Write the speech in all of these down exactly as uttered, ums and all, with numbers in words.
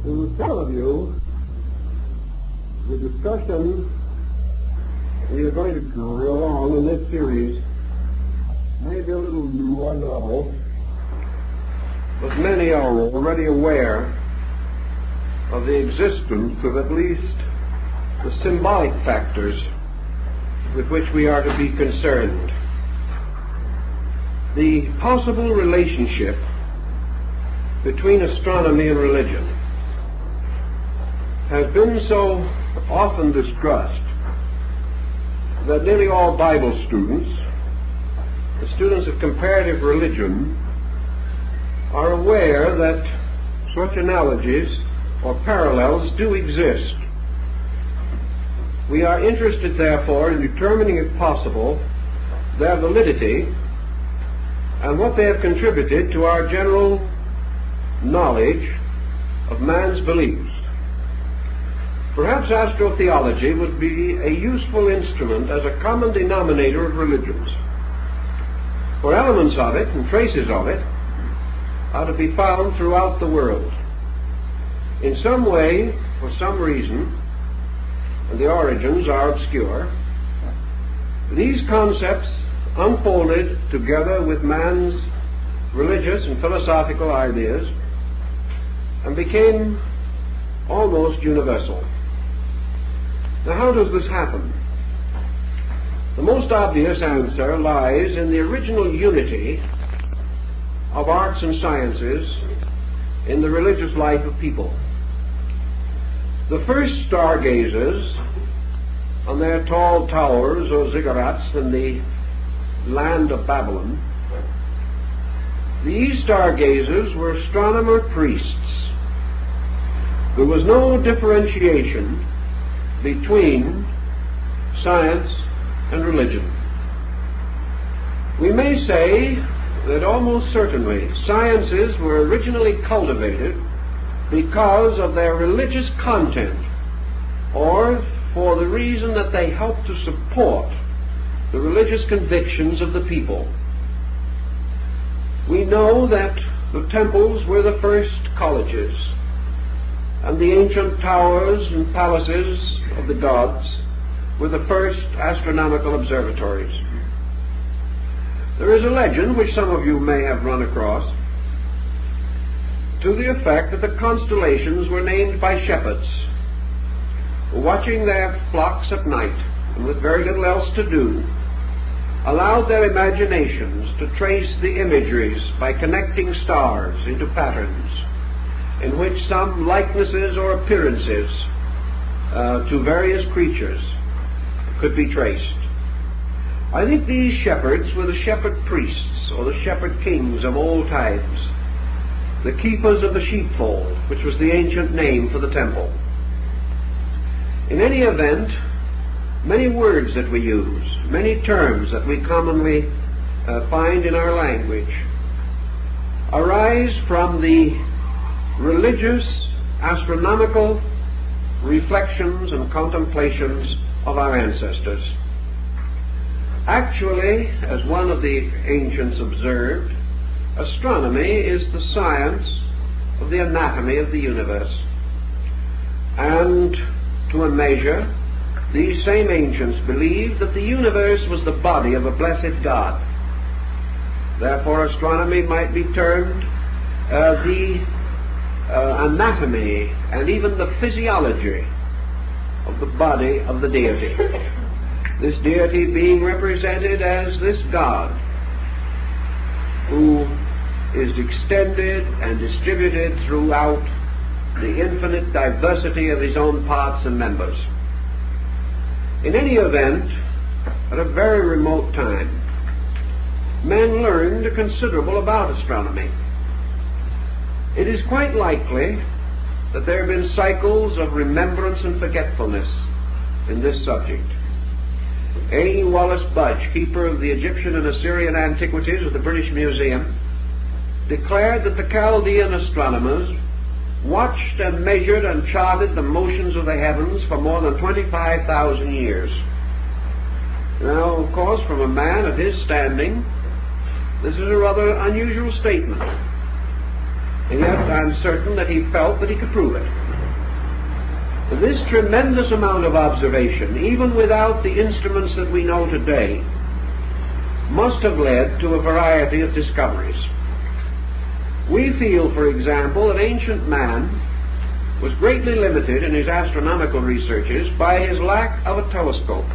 To some of you, the discussion we are going to carry along in this series may be a little new or novel, but many are already aware of the existence of at least the symbolic factors with which we are to be concerned. The possible relationship between astronomy and religion has been so often discussed that nearly all Bible students, the students of comparative religion, are aware that such analogies or parallels do exist. We are interested, therefore, in determining, if possible, their validity and what they have contributed to our general knowledge of man's beliefs. Perhaps astrotheology would be a useful instrument as a common denominator of religions, for elements of it and traces of it are to be found throughout the world. In some way, for some reason, and the origins are obscure, these concepts unfolded together with man's religious and philosophical ideas and became almost universal. Now, how does this happen? The most obvious answer lies in the original unity of arts and sciences in the religious life of people. The first stargazers on their tall towers or ziggurats in the land of Babylon, these stargazers were astronomer priests. There was no differentiation between science and religion. We may say that almost certainly sciences were originally cultivated because of their religious content, or for the reason that they helped to support the religious convictions of the people. We know that the temples were the first colleges, and the ancient towers and palaces of the gods were the first astronomical observatories. There is a legend, which some of you may have run across, to the effect that the constellations were named by shepherds who, watching their flocks at night and with very little else to do, allowed their imaginations to trace the imageries by connecting stars into patterns in which some likenesses or appearances uh, to various creatures could be traced. I think these shepherds were the shepherd priests or the shepherd kings of old times, the keepers of the sheepfold, which was the ancient name for the temple. In any event, many words that we use, many terms that we commonly uh, find in our language, arise from the religious, astronomical reflections and contemplations of our ancestors. Actually, as one of the ancients observed, astronomy is the science of the anatomy of the universe. And to a measure, these same ancients believed that the universe was the body of a blessed God. Therefore, astronomy might be termed uh, the uh, anatomy and even the physiology of the body of the deity. This deity being represented as this God who is extended and distributed throughout the infinite diversity of his own parts and members. In any event, at a very remote time, men learned considerable about astronomy. It is quite likely that there have been cycles of remembrance and forgetfulness in this subject. A. Wallace Budge, keeper of the Egyptian and Assyrian antiquities of the British Museum, declared that the Chaldean astronomers watched and measured and charted the motions of the heavens for more than twenty-five thousand years. Now, of course, from a man of his standing, this is a rather unusual statement. and yet I'm certain that he felt that he could prove it. This tremendous amount of observation, even without the instruments that we know today, must have led to a variety of discoveries. We feel, for example, that ancient man was greatly limited in his astronomical researches by his lack of a telescope.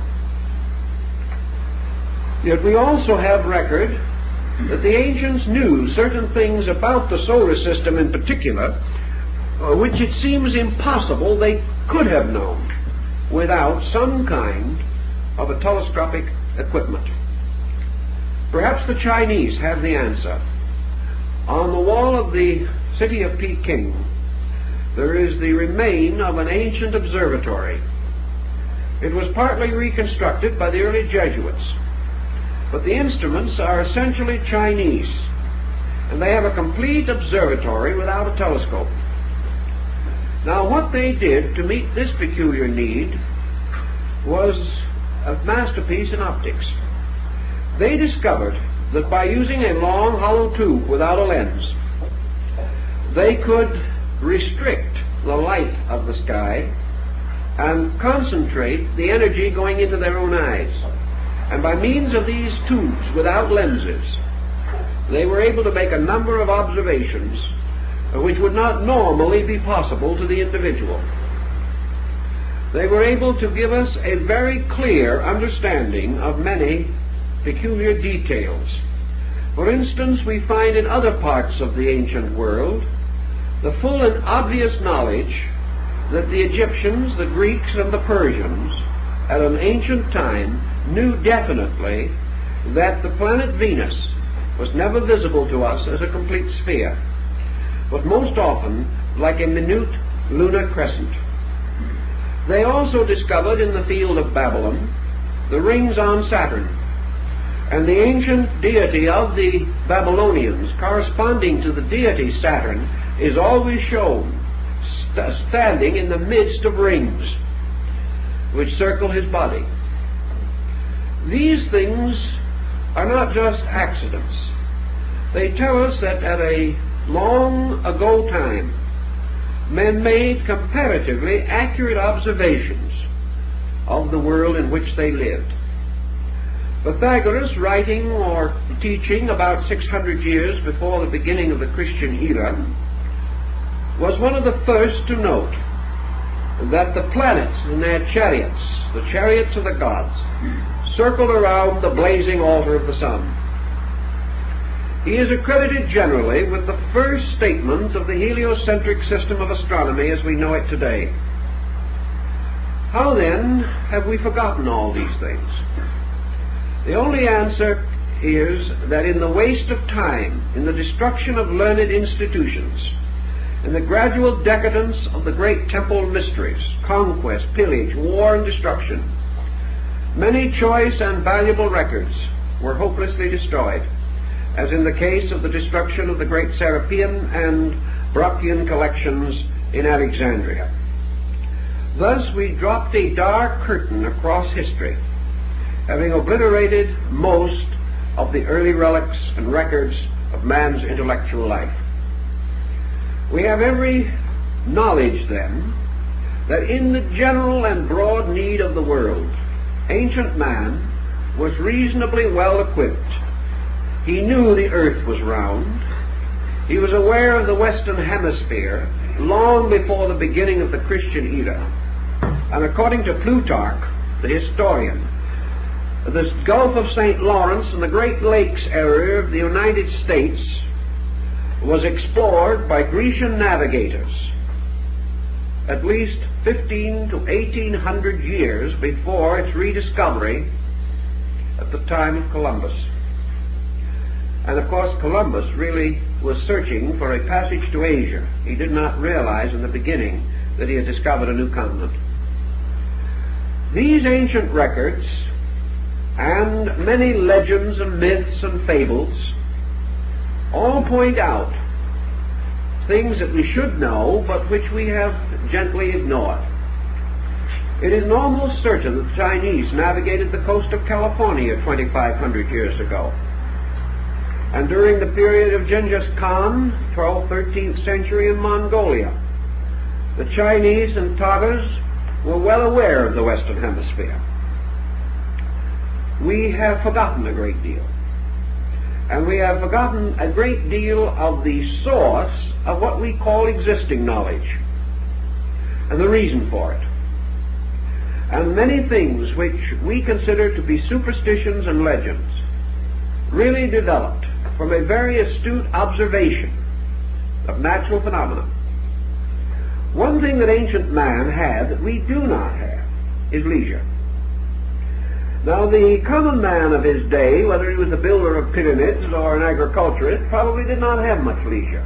Yet we also have record that the ancients knew certain things about the solar system in particular, uh, which it seems impossible they could have known without some kind of a telescopic equipment. Perhaps the Chinese have the answer. On the wall of the city of Peking, there is the remain of an ancient observatory. It was partly reconstructed by the early Jesuits, but the instruments are essentially Chinese, and they have a complete observatory without a telescope. Now, what they did to meet this peculiar need was a masterpiece in optics. They discovered that by using a long hollow tube without a lens, they could restrict the light of the sky and concentrate the energy going into their own eyes. And by means of these tubes without lenses, they were able to make a number of observations which would not normally be possible to the individual. They were able to give us a very clear understanding of many peculiar details. For instance, we find in other parts of the ancient world the full and obvious knowledge that the Egyptians, the Greeks, and the Persians at an ancient time knew definitely that the planet Venus was never visible to us as a complete sphere, but most often like a minute lunar crescent. They also discovered in the field of Babylon the rings on Saturn, and the ancient deity of the Babylonians, corresponding to the deity Saturn, is always shown st- standing in the midst of rings which circle his body. These things are not just accidents. They tell us that at a long ago time, men made comparatively accurate observations of the world in which they lived. Pythagoras, writing or teaching about six hundred years before the beginning of the Christian era, was one of the first to note that the planets in their chariots, the chariots of the gods, circled around the blazing altar of the sun. He is accredited generally with the first statement of the heliocentric system of astronomy as we know it today. How then have we forgotten all these things? The only answer is that in the waste of time, in the destruction of learned institutions, in the gradual decadence of the great temple mysteries, conquest, pillage, war, and destruction, many choice and valuable records were hopelessly destroyed, as in the case of the destruction of the great Serapean and Brocchian collections in Alexandria. Thus we dropped a dark curtain across history, having obliterated most of the early relics and records of man's intellectual life. We have every knowledge, then, that in the general and broad need of the world, ancient man was reasonably well equipped. He knew the earth was round. He was aware of the Western Hemisphere long before the beginning of the Christian era. And according to Plutarch, the historian, the Gulf of Saint Lawrence and the Great Lakes area of the United States was explored by Grecian navigators at least fifteen to eighteen hundred years before its rediscovery at the time of Columbus. And of course Columbus really was searching for a passage to Asia. He did not realize in the beginning that he had discovered a new continent. These ancient records and many legends and myths and fables all point out things that we should know but which we have gently ignored. It is almost certain that the Chinese navigated the coast of California twenty-five hundred years ago. and during the period of Genghis Khan, twelfth, thirteenth century in Mongolia, the Chinese and Tatars were well aware of the Western Hemisphere. We have forgotten a great deal. And we have forgotten a great deal of the source of what we call existing knowledge, and the reason for it. And many things which we consider to be superstitions and legends really developed from a very astute observation of natural phenomena. One thing that ancient man had that we do not have is leisure. Now, the common man of his day, whether he was a builder of pyramids or an agriculturist, probably did not have much leisure.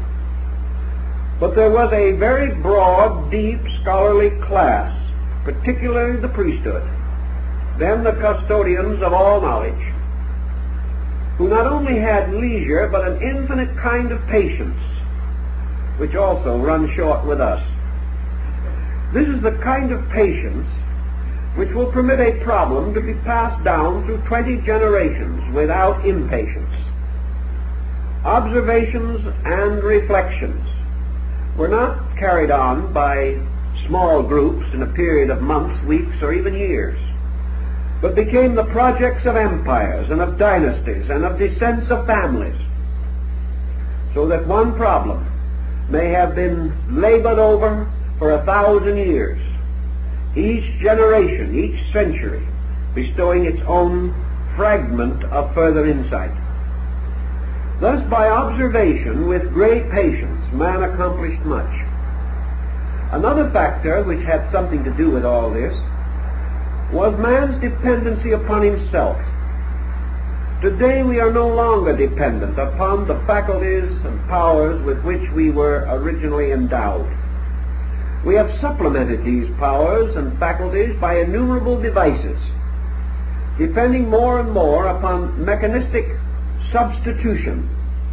But there was a very broad, deep, scholarly class, particularly the priesthood, them the custodians of all knowledge, who not only had leisure, but an infinite kind of patience, which also runs short with us. This is the kind of patience which will permit a problem to be passed down through twenty generations without impatience. Observations and reflections were not carried on by small groups in a period of months, weeks, or even years, but became the projects of empires and of dynasties and of descents of families, so that one problem may have been labored over for a thousand years, each generation, each century, bestowing its own fragment of further insight. Thus, by observation with great patience, man accomplished much. Another factor which had something to do with all this was man's dependency upon himself. Today we are no longer dependent upon the faculties and powers with which we were originally endowed. We have supplemented these powers and faculties by innumerable devices, depending more and more upon mechanistic substitution.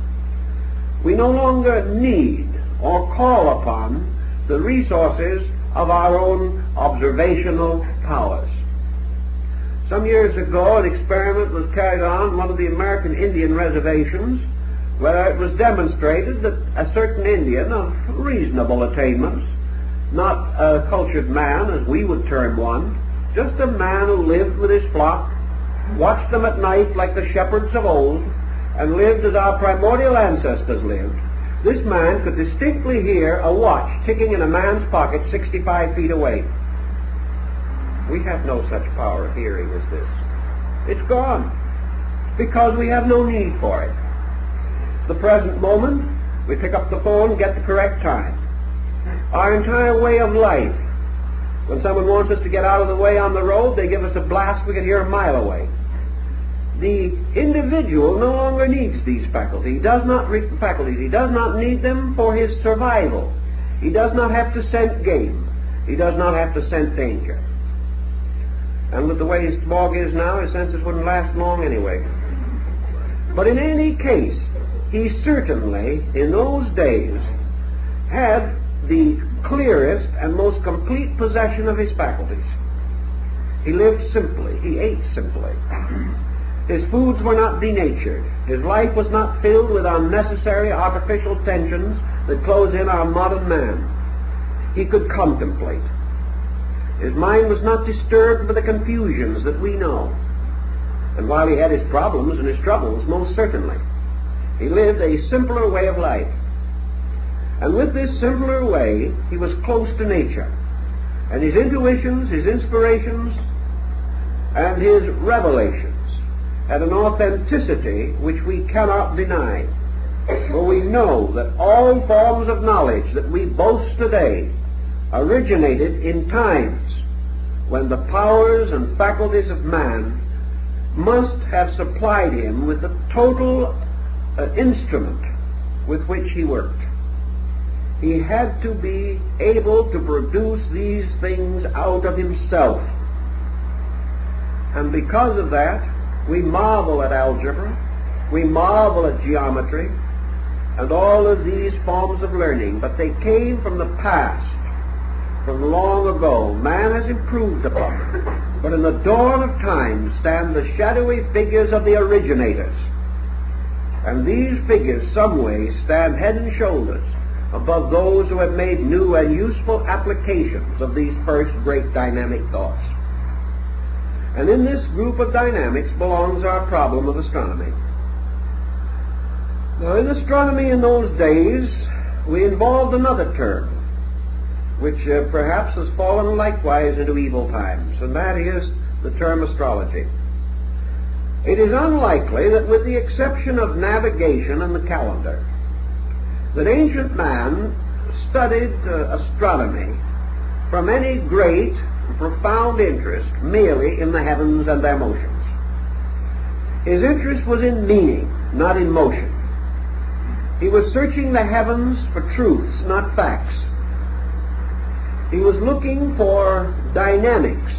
We no longer need or call upon the resources of our own observational powers. Some years ago, an experiment was carried on one of the American Indian reservations, where it was demonstrated that a certain Indian of reasonable attainments, not a cultured man as we would term one, just a man who lived with his flock, watched them at night like the shepherds of old, and lived as our primordial ancestors lived, this man could distinctly hear a watch ticking in a man's pocket sixty-five feet away. We have no such power of hearing as this. It's gone, because we have no need for it. The present moment, we pick up the phone and get the correct time. Our entire way of life, when someone wants us to get out of the way on the road, they give us a blast we can hear a mile away. The individual no longer needs these faculties. He does not re- faculties. He does not need them for his survival. He does not have to scent game. He does not have to scent danger. And with the way his smog is now, his senses wouldn't last long anyway. But in any case, he certainly, in those days, had the clearest and most complete possession of his faculties. He lived simply. He ate simply. His foods were not denatured. His life was not filled with unnecessary artificial tensions that close in our modern man. He could contemplate. His mind was not disturbed by the confusions that we know. And while he had his problems and his troubles, most certainly, he lived a simpler way of life. And with this simpler way, he was close to nature. And his intuitions, his inspirations, and his revelations had an authenticity which we cannot deny. For we know that all forms of knowledge that we boast today originated in times when the powers and faculties of man must have supplied him with the total uh, instrument with which he worked. He had to be able to produce these things out of himself. And because of that, we marvel at algebra, we marvel at geometry, and all of these forms of learning, but they came from the past, from long ago. Man has improved upon it. But in the dawn of time stand the shadowy figures of the originators. And these figures some way stand head and shoulders above those who have made new and useful applications of these first great dynamic thoughts. And in this group of dynamics belongs our problem of astronomy. Now, in astronomy in those days, we involved another term, which uh, perhaps has fallen likewise into evil times, and that is the term astrology. It is unlikely that, with the exception of navigation and the calendar, that ancient man studied uh, astronomy from any great profound interest merely in the heavens and their motions. His interest was in meaning, not in motion. He was searching the heavens for truths, not facts. He was looking for dynamics,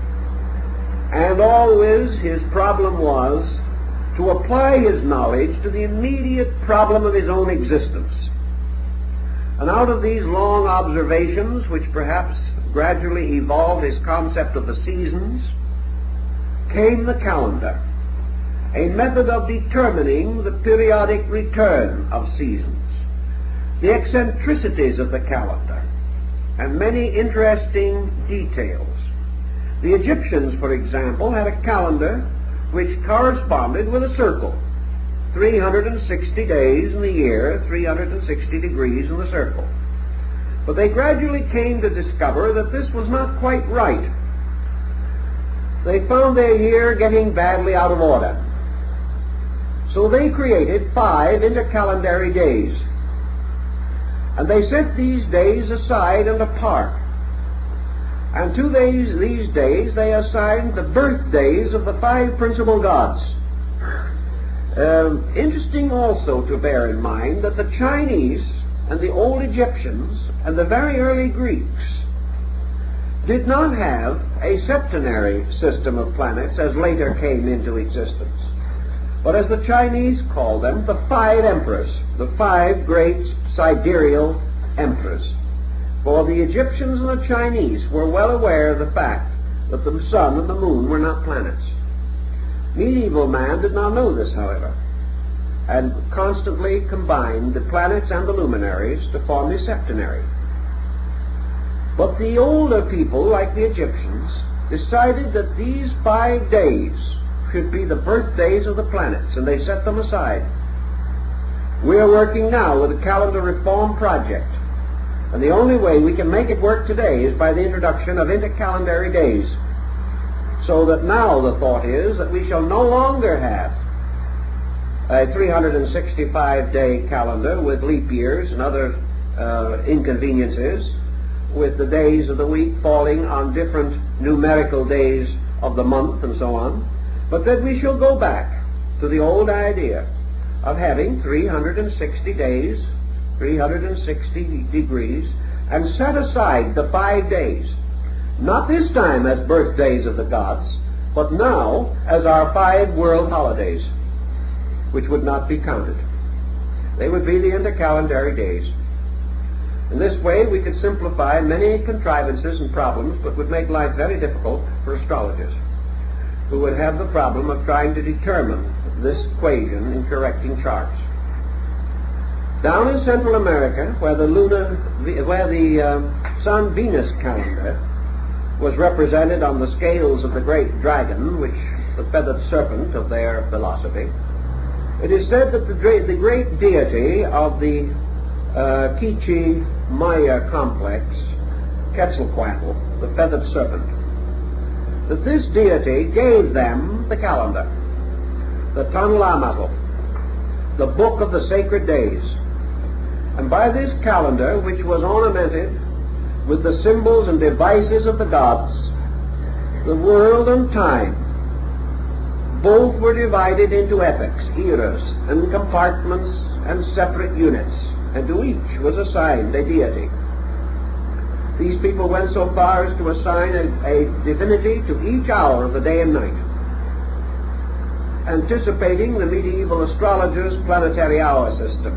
and always his problem was to apply his knowledge to the immediate problem of his own existence. And out of these long observations, which perhaps gradually evolved his concept of the seasons, came the calendar, a method of determining the periodic return of seasons, the eccentricities of the calendar, and many interesting details. The Egyptians, for example, had a calendar which corresponded with a circle. three hundred sixty days in the year, three hundred sixty degrees in the circle. But they gradually came to discover that this was not quite right. They found their year getting badly out of order. So they created five intercalendary days. And they set these days aside and apart. And to these, these days they assigned the birthdays of the five principal gods. Um, interesting also to bear in mind that the Chinese and the old Egyptians and the very early Greeks did not have a septenary system of planets as later came into existence, but as the Chinese call them, the five emperors, the five great sidereal emperors. For the Egyptians and the Chinese were well aware of the fact that the sun and the moon were not planets. Medieval man did not know this, however, and constantly combined the planets and the luminaries to form the septenary. But the older people, like the Egyptians, decided that these five days should be the birthdays of the planets, and they set them aside. We are working now with a calendar reform project, and the only way we can make it work today is by the introduction of intercalendary days. So that now the thought is that we shall no longer have a three hundred sixty-five day calendar with leap years and other uh, inconveniences, with the days of the week falling on different numerical days of the month and so on, but that we shall go back to the old idea of having three hundred sixty days, three hundred sixty degrees, and set aside the five days, not this time as birthdays of the gods, but now as our five world holidays, which would not be counted. They would be the intercalendary days. In this way we could simplify many contrivances and problems, but would make life very difficult for astrologers, who would have the problem of trying to determine this equation in correcting charts. Down in Central America, where the lunar, where the uh, Sun-Venus calendar was represented on the scales of the great dragon, which the feathered serpent of their philosophy, it is said that the, the great deity of the uh, Quiche Maya complex, Quetzalcoatl, the feathered serpent, that this deity gave them the calendar, the Tanlamatl, the book of the sacred days. And by this calendar, which was ornamented with the symbols and devices of the gods, the world and time both were divided into epochs, eras, and compartments and separate units, and to each was assigned a deity. These people went so far as to assign a, a divinity to each hour of the day and night, anticipating the medieval astrologers' planetary hour system.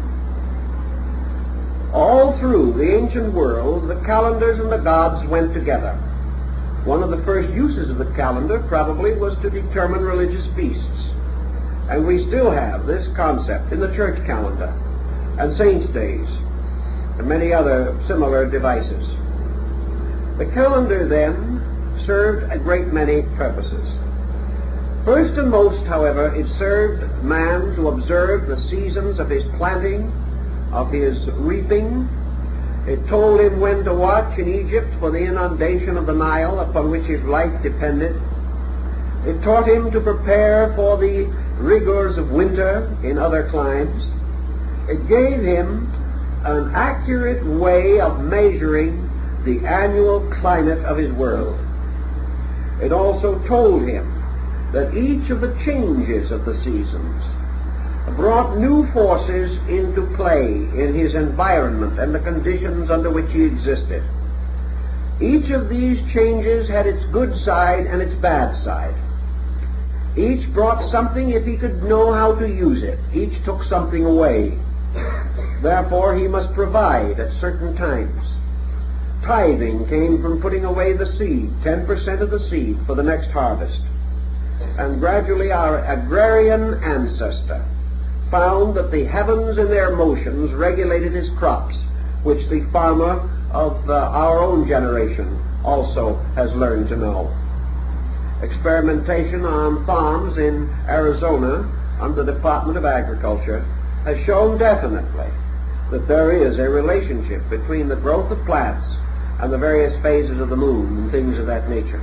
All through the ancient world, the calendars and the gods went together. One of the first uses of the calendar probably was to determine religious feasts. And we still have this concept in the church calendar and saints' days and many other similar devices. The calendar then served a great many purposes. First and most, however, it served man to observe the seasons of his planting, of his reaping. It told him when to watch in Egypt for the inundation of the Nile upon which his life depended. It taught him to prepare for the rigors of winter in other climes. It gave him an accurate way of measuring the annual climate of his world. It also told him that each of the changes of the seasons brought new forces into play in his environment and the conditions under which he existed. Each of these changes had its good side and its bad side. Each brought something if he could know how to use it. Each took something away. Therefore he must provide at certain times. Tithing came from putting away the seed, ten percent of the seed for the next harvest. And gradually our agrarian ancestor found that the heavens in their motions regulated his crops, which the farmer of uh, our own generation also has learned to know. Experimentation on farms in Arizona under the Department of Agriculture has shown definitely that there is a relationship between the growth of plants and the various phases of the moon and things of that nature.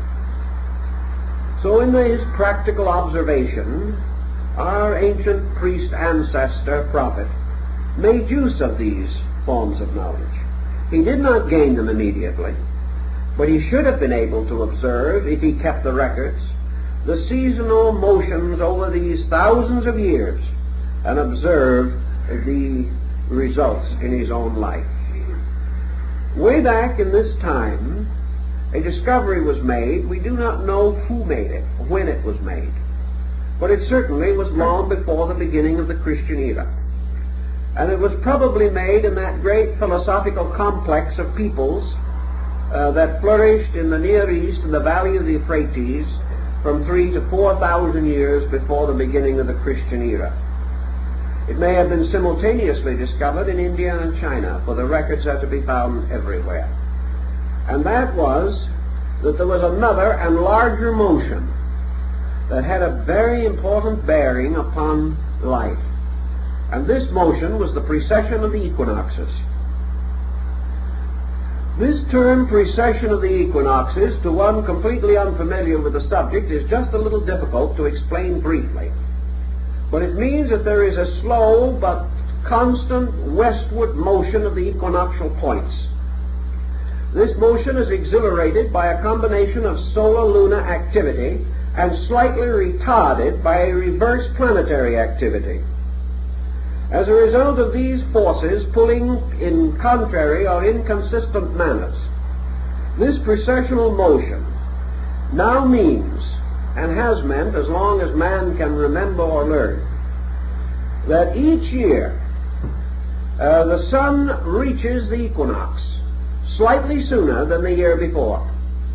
So in his practical observation, our ancient priest ancestor prophet made use of these forms of knowledge. He did not gain them immediately, but he should have been able to observe, if he kept the records, the seasonal motions over these thousands of years and observe the results in his own life. Way back in this time, a discovery was made. We do not know who made it, when it was made, but it certainly was long before the beginning of the Christian era. And it was probably made in that great philosophical complex of peoples uh, that flourished in the Near East and the valley of the Euphrates from three to four thousand years before the beginning of the Christian era. It may have been simultaneously discovered in India and China, for the records are to be found everywhere. And that was that there was another and larger motion that had a very important bearing upon life. And this motion was the precession of the equinoxes. This term, precession of the equinoxes, to one completely unfamiliar with the subject, is just a little difficult to explain briefly. But it means that there is a slow but constant westward motion of the equinoctial points. This motion is exhilarated by a combination of solar-lunar activity and slightly retarded by a reverse planetary activity. As a result of these forces pulling in contrary or inconsistent manners, this precessional motion now means, and has meant as long as man can remember or learn, that each year uh, the sun reaches the equinox slightly sooner than the year before.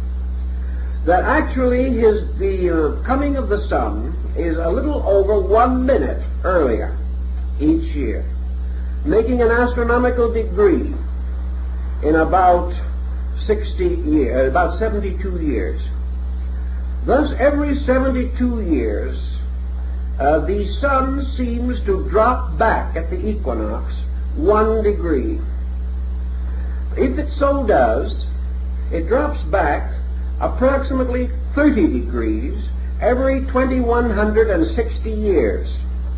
That actually his, the uh, coming of the sun is a little over one minute earlier each year, making an astronomical degree in about sixty years, about seventy-two years. Thus, every seventy-two years, uh, the sun seems to drop back at the equinox one degree. If it so does, it drops back approximately thirty degrees every two thousand one hundred sixty years.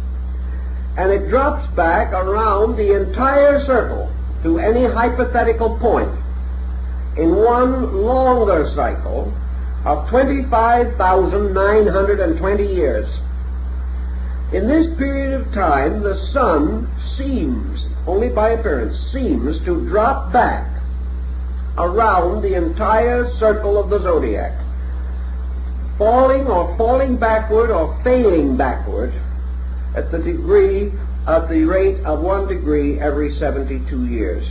And it drops back around the entire circle to any hypothetical point in one longer cycle of twenty-five thousand nine hundred twenty years. In this period of time, the sun seems, only by appearance, seems to drop back around the entire circle of the zodiac, falling or falling backward or failing backward at the degree, at the rate of one degree every seventy-two years.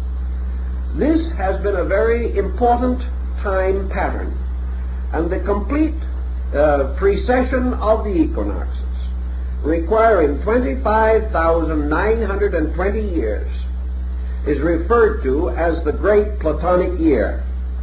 This has been a very important time pattern, and the complete uh, precession of the equinoxes requiring twenty-five thousand nine hundred twenty years, is referred to as the Great Platonic Year.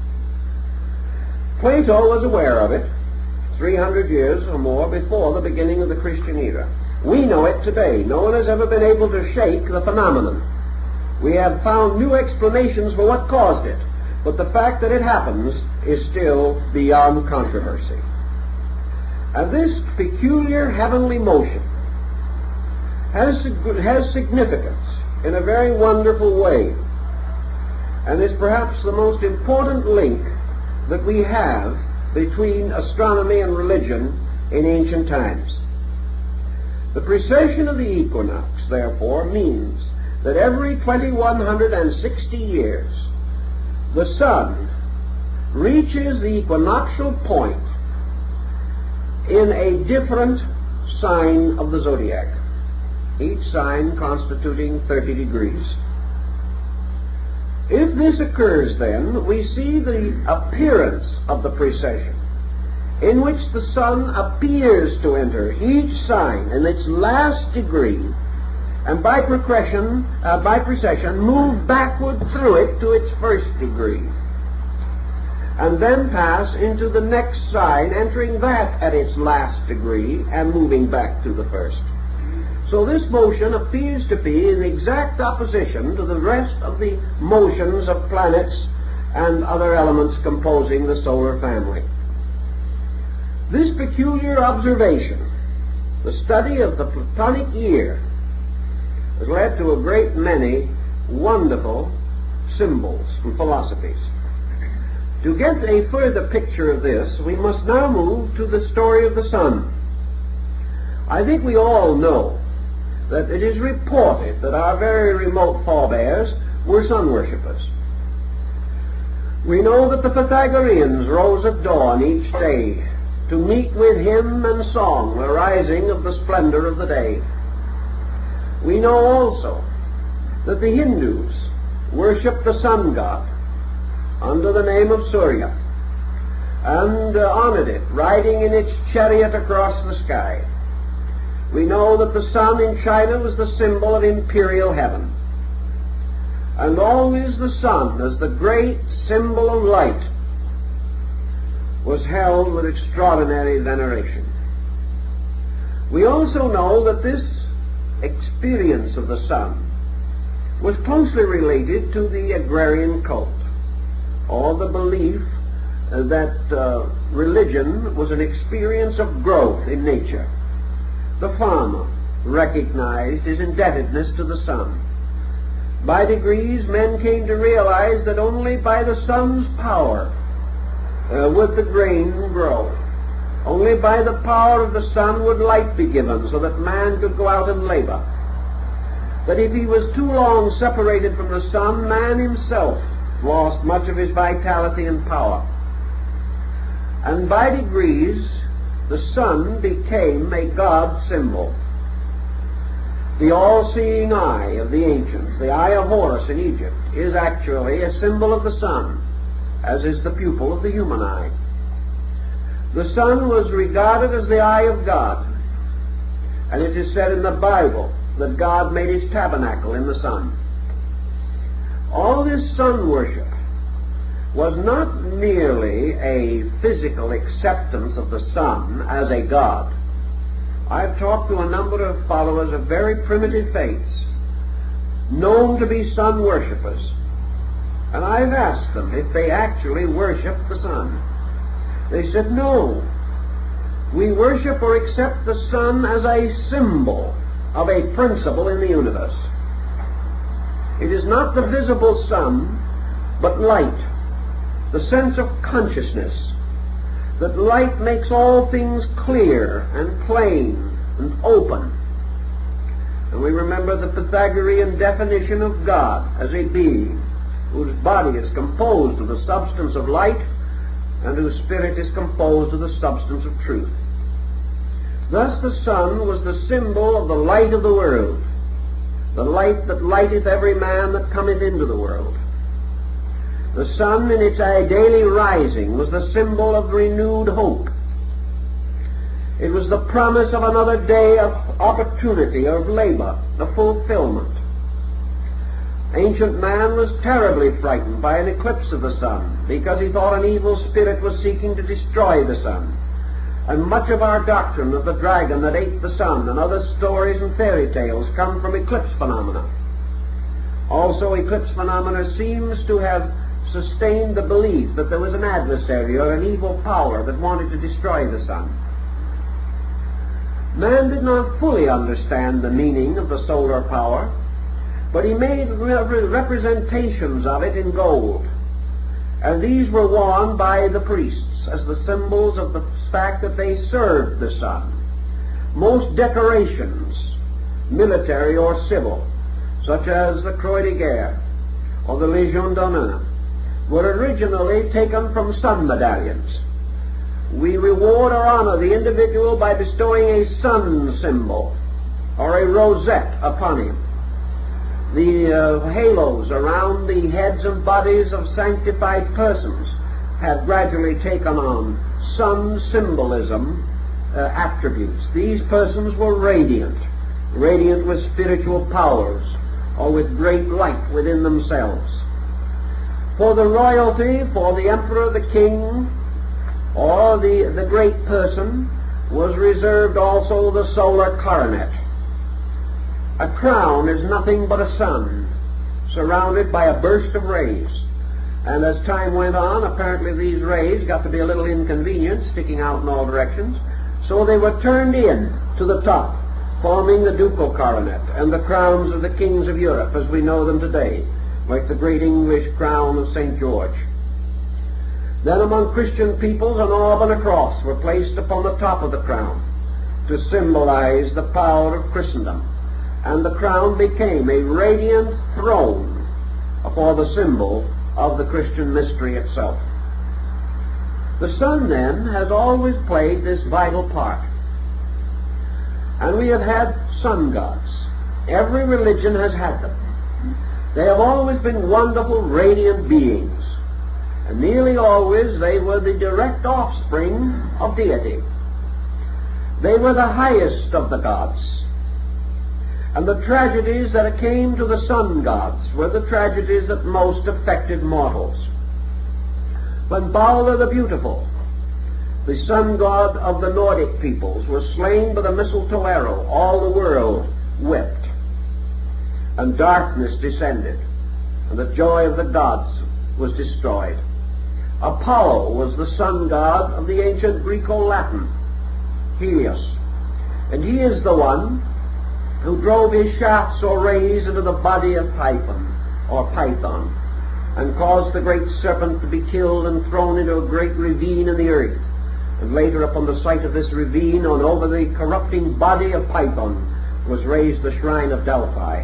Plato was aware of it three hundred years or more before the beginning of the Christian era. We know it today. No one has ever been able to shake the phenomenon. We have found new explanations for what caused it, but the fact that it happens is still beyond controversy. And this peculiar heavenly motion has, has significance in a very wonderful way, and is perhaps the most important link that we have between astronomy and religion in ancient times. The precession of the equinox, therefore, means that every two thousand one hundred sixty years, the sun reaches the equinoctial point in a different sign of the zodiac, each sign constituting thirty degrees. If this occurs, then, we see the appearance of the precession, in which the sun appears to enter each sign in its last degree, and by precession, uh, by precession move backward through it to its first degree, and then pass into the next sign, entering that at its last degree and moving back to the first. So this motion appears to be in exact opposition to the rest of the motions of planets and other elements composing the solar family. This peculiar observation, the study of the Platonic year, has led to a great many wonderful symbols and philosophies. To get a further picture of this, we must now move to the story of the sun. I think we all know that it is reported that our very remote forebears were sun worshippers. We know that the Pythagoreans rose at dawn each day to meet with hymn and song the rising of the splendor of the day. We know also that the Hindus worship the sun god under the name of Surya, and uh, honored it, riding in its chariot across the sky. We know that the sun in China was the symbol of imperial heaven, and always the sun, as the great symbol of light, was held with extraordinary veneration. We also know that this experience of the sun was closely related to the agrarian cult, or the belief uh, that uh, religion was an experience of growth in nature. The farmer recognized his indebtedness to the sun. By degrees, men came to realize that only by the sun's power uh, would the grain grow. Only by the power of the sun would light be given so that man could go out and labor. That if he was too long separated from the sun, man himself lost much of his vitality and power. And by degrees, the sun became a god symbol. The all-seeing eye of the ancients, the eye of Horus in Egypt, is actually a symbol of the sun, as is the pupil of the human eye. The sun was regarded as the eye of God, and it is said in the Bible that God made his tabernacle in the sun. All this sun worship was not merely a physical acceptance of the sun as a god. I've talked to a number of followers of very primitive faiths, known to be sun worshippers, and I've asked them if they actually worship the sun. They said, no, we worship or accept the sun as a symbol of a principle in the universe. It is not the visible sun, but light, the sense of consciousness, that light makes all things clear and plain and open. And we remember the Pythagorean definition of God as a being whose body is composed of the substance of light and whose spirit is composed of the substance of truth. Thus the sun was the symbol of the light of the world, the light that lighteth every man that cometh into the world. The sun in its daily rising was the symbol of renewed hope. It was the promise of another day of opportunity, of labor, of fulfillment. Ancient man was terribly frightened by an eclipse of the sun because he thought an evil spirit was seeking to destroy the sun. And much of our doctrine of the dragon that ate the sun and other stories and fairy tales come from eclipse phenomena. Also, eclipse phenomena seems to have sustained the belief that there was an adversary or an evil power that wanted to destroy the sun. Man did not fully understand the meaning of the solar power, but he made representations of it in gold, and these were worn by the priests as the symbols of the fact that they served the sun. Most decorations, military or civil, such as the Croix de Guerre or the Légion d'honneur, were originally taken from sun medallions. We reward or honor the individual by bestowing a sun symbol or a rosette upon him. The uh, halos around the heads and bodies of sanctified persons have gradually taken on sun symbolism uh, attributes. These persons were radiant, radiant with spiritual powers or with great light within themselves. For the royalty, for the emperor, the king, or the, the great person, was reserved also the solar coronet. A crown is nothing but a sun, surrounded by a burst of rays. And as time went on, apparently these rays got to be a little inconvenient, sticking out in all directions, so they were turned in to the top, forming the ducal coronet and the crowns of the kings of Europe as we know them today, like the great English crown of Saint George. Then among Christian peoples an orb and a cross were placed upon the top of the crown to symbolize the power of Christendom, and the crown became a radiant throne for the symbol of the Christian mystery itself. The sun, then, has always played this vital part. And we have had sun gods. Every religion has had them. They have always been wonderful, radiant beings, and nearly always they were the direct offspring of deity. They were the highest of the gods, and the tragedies that came to the sun gods were the tragedies that most affected mortals. When Balder the Beautiful, the sun god of the Nordic peoples, was slain by the mistletoe arrow, all the world wept, and darkness descended, and the joy of the gods was destroyed. Apollo was the sun god of the ancient Greco-Latin, Helios, and he is the one who drove his shafts or rays into the body of Python, or Python, and caused the great serpent to be killed and thrown into a great ravine in the earth. And later, upon the site of this ravine, and over the corrupting body of Python, was raised the shrine of Delphi.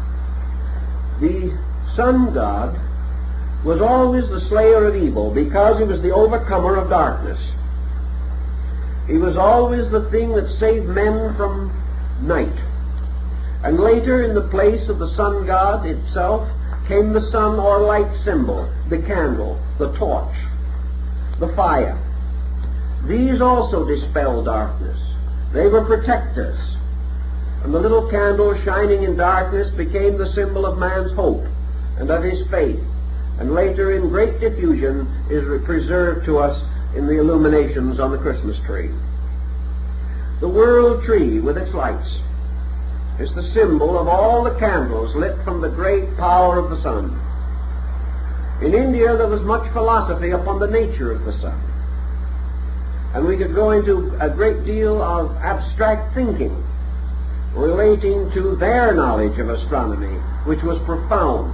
The sun god was always the slayer of evil because he was the overcomer of darkness. He was always the thing that saved men from night. And later, in the place of the sun god itself, came the sun or light symbol, the candle, the torch, the fire. These also dispelled darkness. They were protectors. And the little candle shining in darkness became the symbol of man's hope and of his faith, and later in great diffusion is preserved to us in the illuminations on the Christmas tree. The world tree with its lights is the symbol of all the candles lit from the great power of the sun. In India there was much philosophy upon the nature of the sun, and we could go into a great deal of abstract thinking relating to their knowledge of astronomy, which was profound,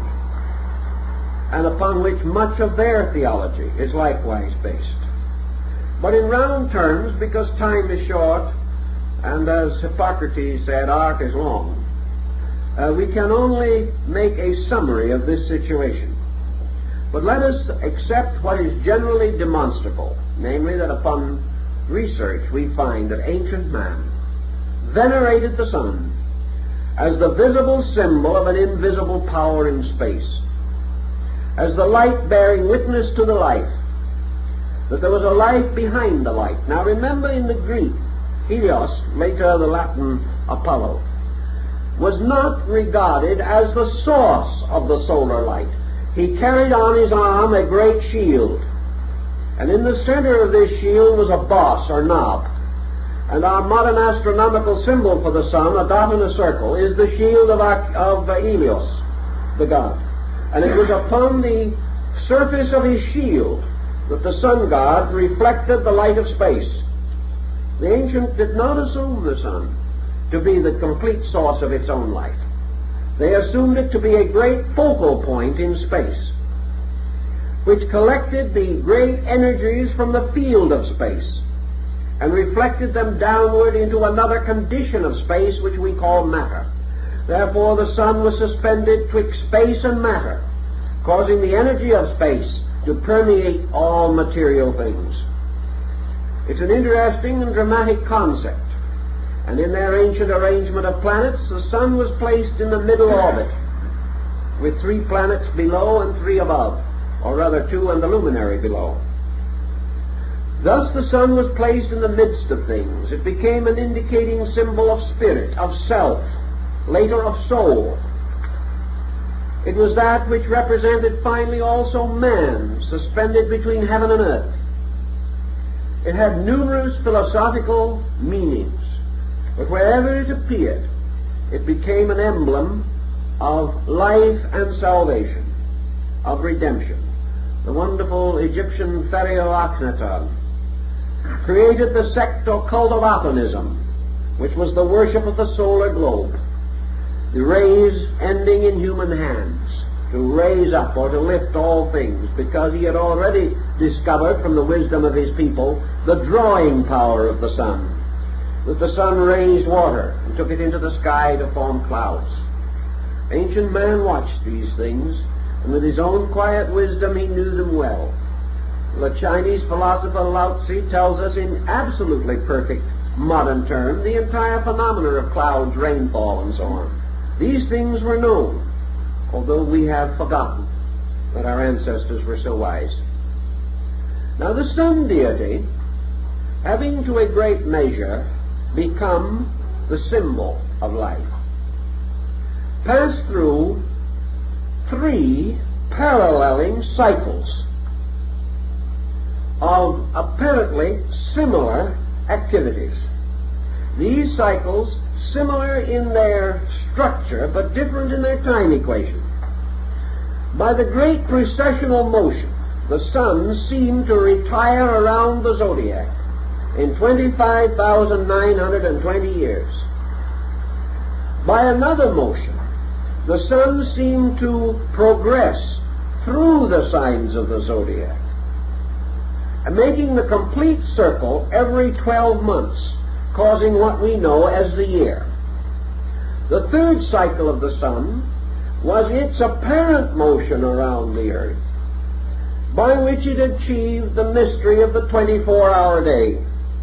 and upon which much of their theology is likewise based. But in round terms, because time is short, and as Hippocrates said, art is long, uh, we can only make a summary of this situation. But let us accept what is generally demonstrable, namely that upon research we find that ancient man venerated the sun as the visible symbol of an invisible power in space, as the light bearing witness to the life, that there was a life behind the light. Now remember, in the Greek, Helios, later the Latin Apollo, was not regarded as the source of the solar light. He carried on his arm a great shield, and in the center of this shield was a boss or knob. And our modern astronomical symbol for the sun, a dot in a circle, is the shield of, of uh, Helios, the god. And it was upon the surface of his shield that the sun god reflected the light of space. The ancients did not assume the sun to be the complete source of its own light. They assumed it to be a great focal point in space, which collected the great energies from the field of space and reflected them downward into another condition of space which we call matter. Therefore the sun was suspended twixt space and matter, causing the energy of space to permeate all material things. It's an interesting and dramatic concept, and in their ancient arrangement of planets, the sun was placed in the middle orbit, with three planets below and three above, or rather two and the luminary below. Thus the sun was placed in the midst of things. It became an indicating symbol of spirit, of self, later of soul. It was that which represented finally also man, suspended between heaven and earth. It had numerous philosophical meanings, but wherever it appeared, it became an emblem of life and salvation, of redemption. The wonderful Egyptian Pharaoh Akhenaton created the sect or cult of Atonism, which was the worship of the solar globe, the rays ending in human hands, to raise up or to lift all things, because he had already discovered from the wisdom of his people the drawing power of the sun, that the sun raised water and took it into the sky to form clouds. Ancient man watched these things, and with his own quiet wisdom he knew them well. The Chinese philosopher Lao Tzu tells us in absolutely perfect modern terms the entire phenomena of clouds, rainfall, and so on. These things were known, although we have forgotten that our ancestors were so wise. Now the sun deity, having to a great measure become the symbol of life, passed through three paralleling cycles of apparently similar activities. These cycles similar in their structure but different in their time equation. By the great precessional motion, the sun seemed to retire around the zodiac in twenty-five thousand nine hundred twenty years. By another motion, the sun seemed to progress through the signs of the zodiac, and making the complete circle every twelve months, causing what we know as the year. The third cycle of the sun was its apparent motion around the earth, by which it achieved the mystery of the twenty-four hour day.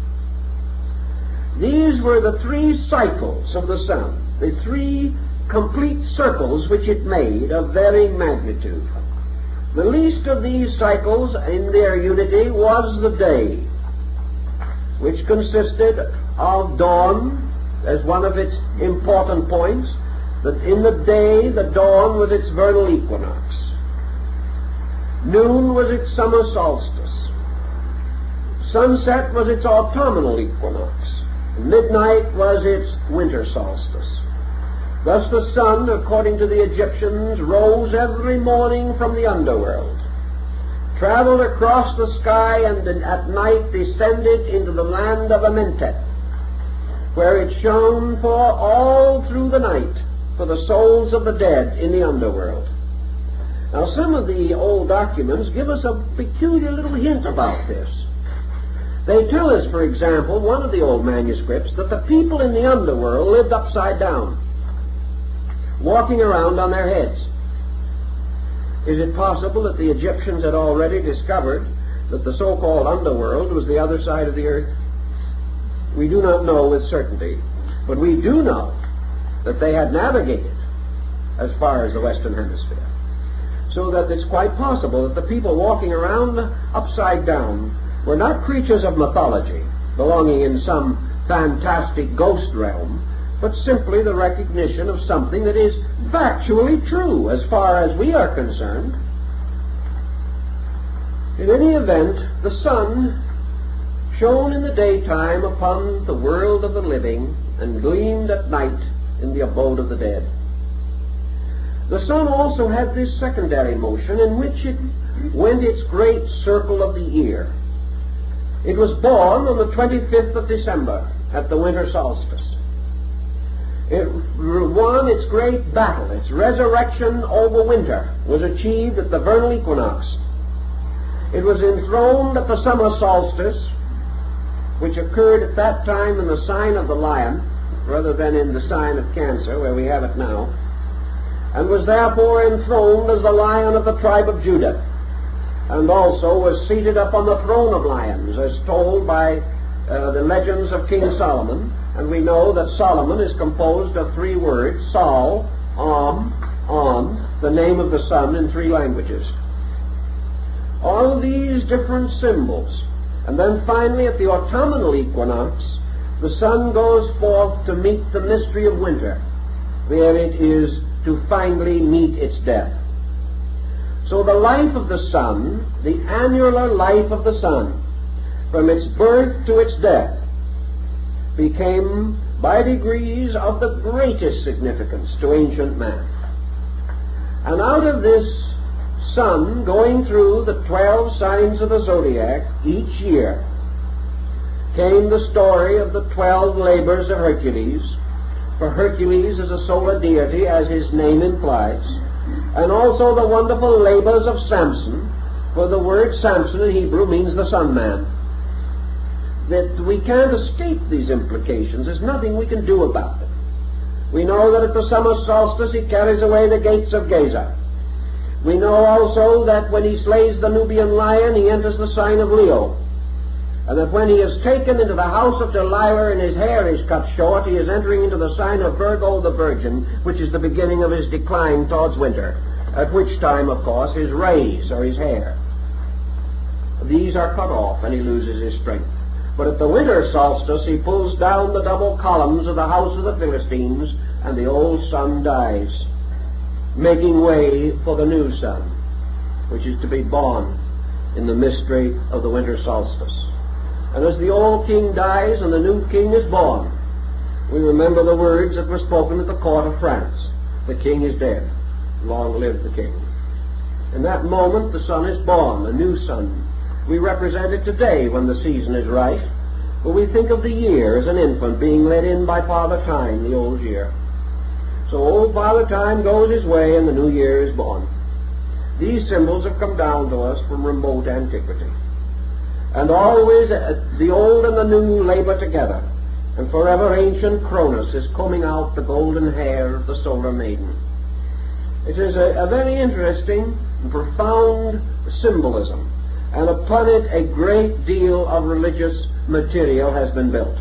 These were the three cycles of the sun, the three complete circles which it made of varying magnitude. The least of these cycles in their unity was the day, which consisted of dawn as one of its important points, that in the day the dawn was its vernal equinox, noon was its summer solstice, sunset was its autumnal equinox, midnight was its winter solstice. Thus the sun, according to the Egyptians, rose every morning from the underworld, traveled across the sky, and at night descended into the land of Amentet, where it shone for all through the night for the souls of the dead in the underworld. Now some of the old documents give us a peculiar little hint about this. They tell us, for example, one of the old manuscripts, that the people in the underworld lived upside down, walking around on their heads. Is it possible that the Egyptians had already discovered that the so-called underworld was the other side of the earth? We do not know with certainty, but we do know that they had navigated as far as the Western Hemisphere, so that it's quite possible that the people walking around upside down were not creatures of mythology, belonging in some fantastic ghost realm, but simply the recognition of something that is factually true as far as we are concerned. In any event, the sun shone in the daytime upon the world of the living and gleamed at night in the abode of the dead. The sun also had this secondary motion in which it went its great circle of the year. It was born on the twenty-fifth of December at the winter solstice. It won its great battle. Its resurrection over winter was achieved at the vernal equinox. It was enthroned at the summer solstice, which occurred at that time in the sign of the lion, rather than in the sign of Cancer, where we have it now, and was therefore enthroned as the Lion of the tribe of Judah, and also was seated upon the throne of lions, as told by uh, the legends of King Solomon. And we know that Solomon is composed of three words: Sol, Om, On, the name of the sun in three languages. All these different symbols. And then finally at the autumnal equinox, the sun goes forth to meet the mystery of winter, where it is to finally meet its death. So the life of the sun, the annular life of the sun, from its birth to its death, became by degrees of the greatest significance to ancient man. And out of this sun going through the twelve signs of the zodiac each year came the story of the twelve labors of Hercules. For Hercules is a solar deity, as his name implies, and also the wonderful labors of Samson, for the word Samson in Hebrew means the sun man. That we can't escape these implications. There's nothing we can do about them. We know that at the summer solstice he carries away the gates of Gaza. We know also that when he slays the Nubian lion, he enters the sign of Leo. And that when he is taken into the house of Delilah and his hair is cut short, he is entering into the sign of Virgo the Virgin, which is the beginning of his decline towards winter, at which time, of course, his rays or his hair, these are cut off and he loses his strength. But at the winter solstice he pulls down the double columns of the house of the Philistines, and the old sun dies, making way for the new sun, which is to be born in the mystery of the winter solstice. And as the old king dies and the new king is born, we remember the words that were spoken at the court of France: the king is dead, long live the king. In that moment the sun is born, a new sun. We represent it today when the season is right, but we think of the year as an infant being led in by Father Time, the old year. So old Father Time goes his way and the new year is born. These symbols have come down to us from remote antiquity. And always uh, the old and the new labor together, and forever ancient Cronus is combing out the golden hair of the solar maiden. It is a, a very interesting and profound symbolism, and upon it a great deal of religious material has been built.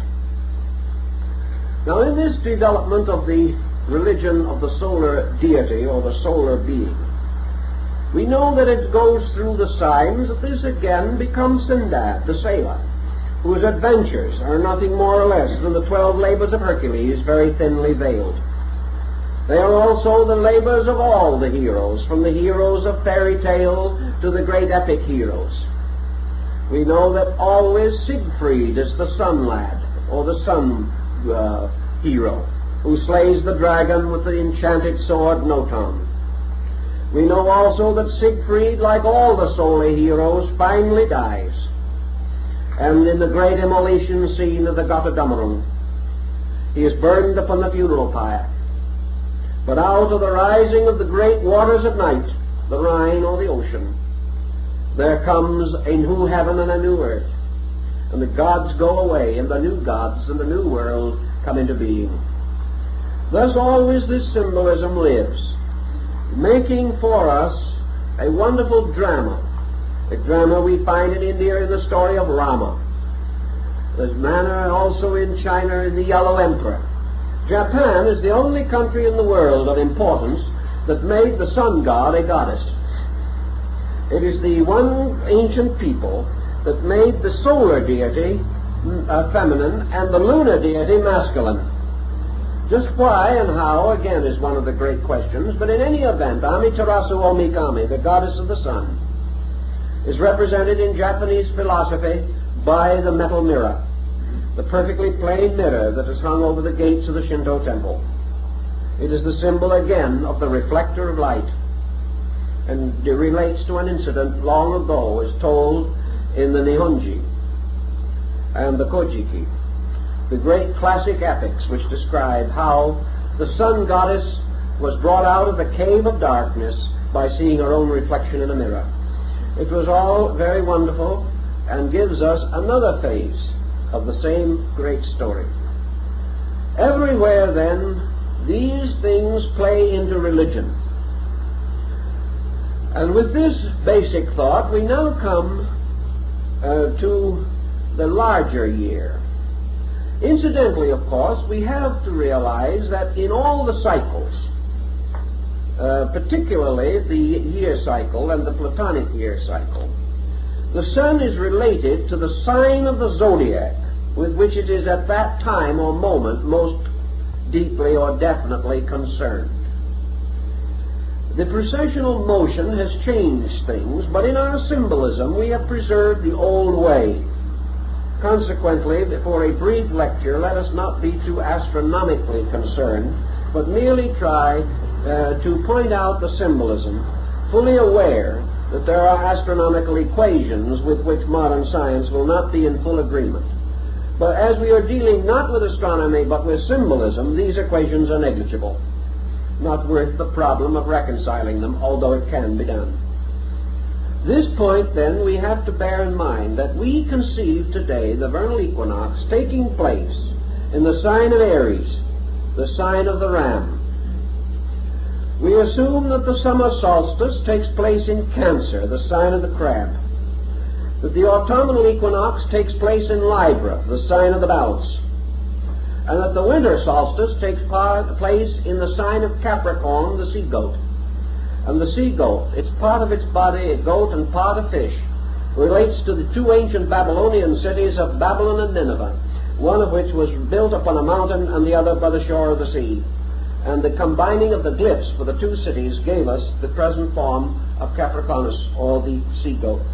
Now in this development of the religion of the solar deity or the solar being, we know that it goes through the signs that this again becomes Sindad, the sailor, whose adventures are nothing more or less than the twelve labors of Hercules, very thinly veiled. They are also the labors of all the heroes, from the heroes of fairy tale to the great epic heroes. We know that always Siegfried is the sun lad, or the sun uh, hero, who slays the dragon with the enchanted sword Noton. We know also that Siegfried, like all the solar heroes, finally dies. And in the great immolation scene of the Götterdämmerung, he is burned upon the funeral pyre. But out of the rising of the great waters of night, the Rhine or the ocean, there comes a new heaven and a new earth. And the gods go away, and the new gods and the new world come into being. Thus always this symbolism lives, making for us a wonderful drama. A drama we find in India in the story of Rama. There's manner also in China in the Yellow Emperor. Japan is the only country in the world of importance that made the sun god a goddess. It is the one ancient people that made the solar deity uh, feminine and the lunar deity masculine. Just why and how, again, is one of the great questions, but in any event, Amaterasu Omikami, the goddess of the sun, is represented in Japanese philosophy by the metal mirror, the perfectly plain mirror that is hung over the gates of the Shinto temple. It is the symbol, again, of the reflector of light, and it relates to an incident long ago, as told in the Nihonji and the Kojiki, the great classic epics which describe how the sun goddess was brought out of the cave of darkness by seeing her own reflection in a mirror. It was all very wonderful and gives us another phase of the same great story. Everywhere, then, these things play into religion. And with this basic thought, we now come uh, to the larger year. Incidentally, of course, we have to realize that in all the cycles, uh, particularly the year cycle and the Platonic year cycle, the sun is related to the sign of the zodiac with which it is at that time or moment most deeply or definitely concerned. The processional motion has changed things, but in our symbolism we have preserved the old way. Consequently, for a brief lecture, let us not be too astronomically concerned, but merely try uh, to point out the symbolism, fully aware that there are astronomical equations with which modern science will not be in full agreement. But as we are dealing not with astronomy but with symbolism, these equations are negligible, not worth the problem of reconciling them, although it can be done. This point, then, we have to bear in mind that we conceive today the vernal equinox taking place in the sign of Aries, the sign of the ram. We assume that the summer solstice takes place in Cancer, the sign of the crab, that the autumnal equinox takes place in Libra, the sign of the Balance, and that the winter solstice takes part, place in the sign of Capricorn, the sea goat. And the sea goat, it's part of its body a goat and part a fish, relates to the two ancient Babylonian cities of Babylon and Nineveh, one of which was built upon a mountain and the other by the shore of the sea. And the combining of the glyphs for the two cities gave us the present form of Capricornus, or the sea goat.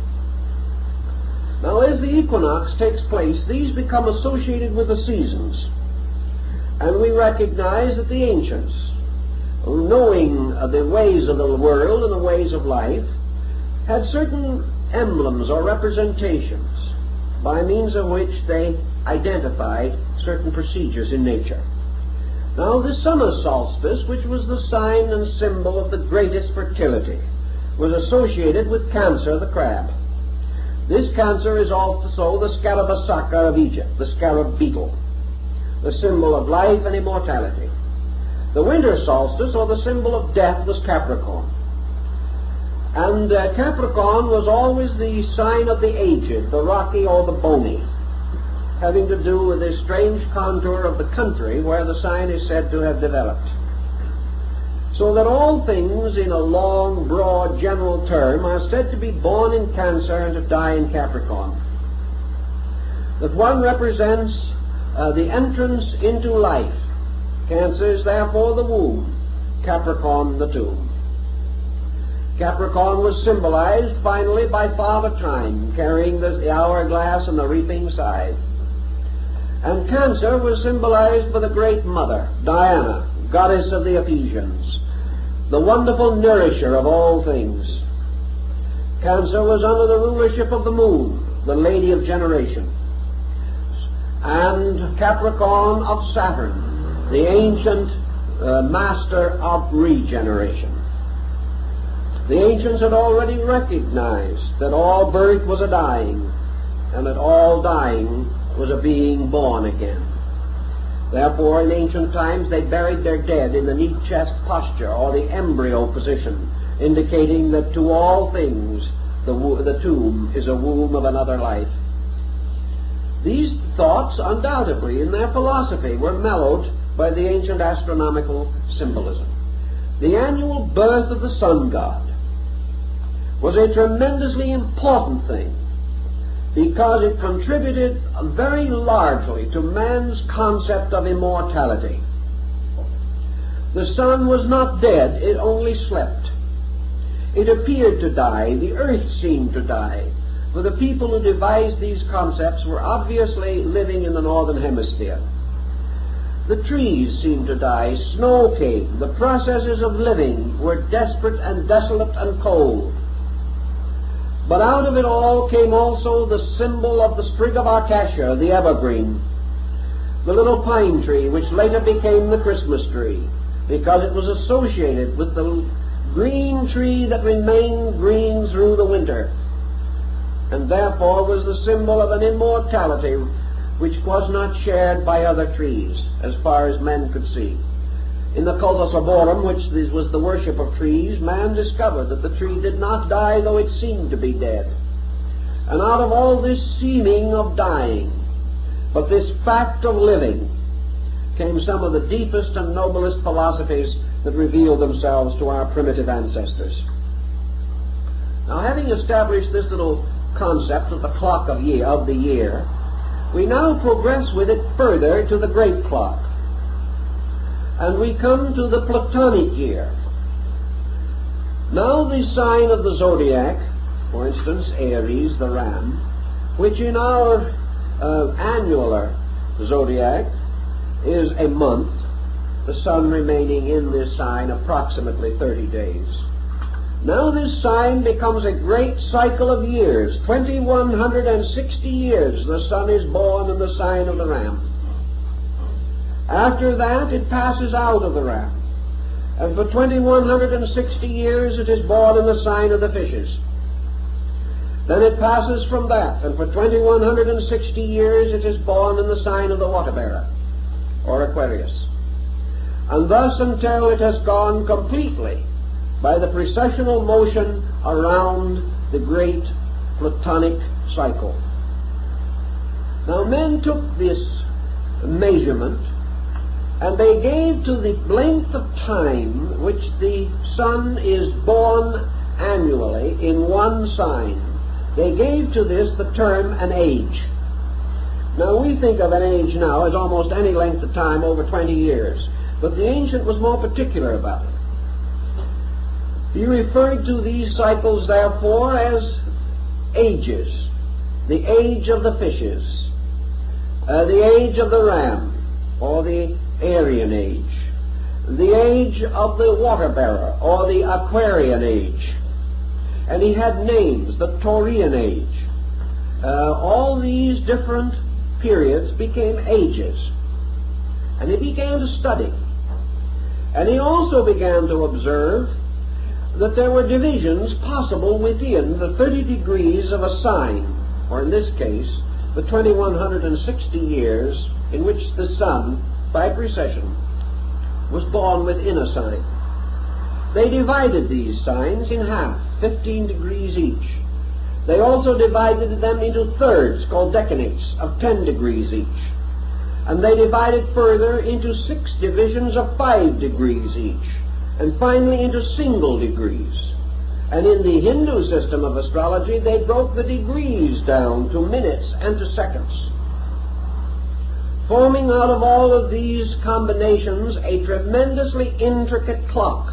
Now, as the equinox takes place, these become associated with the seasons. And we recognize that the ancients, knowing the ways of the world and the ways of life, had certain emblems or representations by means of which they identified certain procedures in nature. Now, the summer solstice, which was the sign and symbol of the greatest fertility, was associated with Cancer, the crab. This Cancer is also the Scarabassaka of Egypt, the scarab beetle, the symbol of life and immortality. The winter solstice, or the symbol of death, was Capricorn. And uh, Capricorn was always the sign of the aged, the rocky or the bony, having to do with this strange contour of the country where the sign is said to have developed. So that all things in a long, broad, general term are said to be born in Cancer and to die in Capricorn. That one represents uh, the entrance into life. Cancer is therefore the womb, Capricorn the tomb. Capricorn was symbolized finally by Father Time, carrying the, the hourglass and the reaping scythe. And Cancer was symbolized by the great mother, Diana, goddess of the Ephesians, the wonderful nourisher of all things. Cancer was under the rulership of the moon, the lady of generation, and Capricorn of Saturn, the ancient uh, master of regeneration. The ancients had already recognized that all birth was a dying, and that all dying was a being born again. Therefore, in ancient times, they buried their dead in the neat chest posture, or the embryo position, indicating that to all things the, the tomb is a womb of another life. These thoughts, undoubtedly, in their philosophy, were mellowed by the ancient astronomical symbolism. The annual birth of the sun god was a tremendously important thing, because it contributed very largely to man's concept of immortality. The sun was not dead, it only slept. It appeared to die, the earth seemed to die, for the people who devised these concepts were obviously living in the northern hemisphere. The trees seemed to die, snow came, the processes of living were desperate and desolate and cold. But out of it all came also the symbol of the sprig of acacia, the evergreen, the little pine tree which later became the Christmas tree, because it was associated with the green tree that remained green through the winter, and therefore was the symbol of an immortality which was not shared by other trees as far as men could see. In the Cultus Arborum, which was the worship of trees, man discovered that the tree did not die though it seemed to be dead. And out of all this seeming of dying, but this fact of living, came some of the deepest and noblest philosophies that revealed themselves to our primitive ancestors. Now, having established this little concept of the clock of year, of the year, we now progress with it further to the great clock. And we come to the Platonic year. Now the sign of the zodiac, for instance, Aries, the ram, which in our uh, annular zodiac is a month, the sun remaining in this sign approximately thirty days. Now this sign becomes a great cycle of years. twenty-one hundred sixty years the sun is born in the sign of the ram. After that it passes out of the ram, and for twenty-one hundred sixty years it is born in the sign of the fishes. Then it passes from that, and for twenty-one hundred sixty years it is born in the sign of the water bearer, or Aquarius. And thus until it has gone completely by the precessional motion around the great Platonic cycle. Now men took this measurement and they gave to the length of time which the sun is born annually in one sign, they gave to this the term an age. Now we think of an age now as almost any length of time over twenty years, but the ancient was more particular about it. He referred to these cycles therefore as ages. The age of the fishes, uh, the age of the ram, or the Aryan age, the age of the water bearer, or the Aquarian age. And he had names, the Taurian age. Uh, all these different periods became ages. And he began to study. And he also began to observe that there were divisions possible within the thirty degrees of a sign, or in this case, the twenty-one hundred sixty years in which the sun, by precession, was born within a sign. They divided these signs in half, fifteen degrees each. They also divided them into thirds, called decanates, of ten degrees each. And they divided further into six divisions of five degrees each, and finally into single degrees. And in the Hindu system of astrology, they broke the degrees down to minutes and to seconds, forming out of all of these combinations a tremendously intricate clock.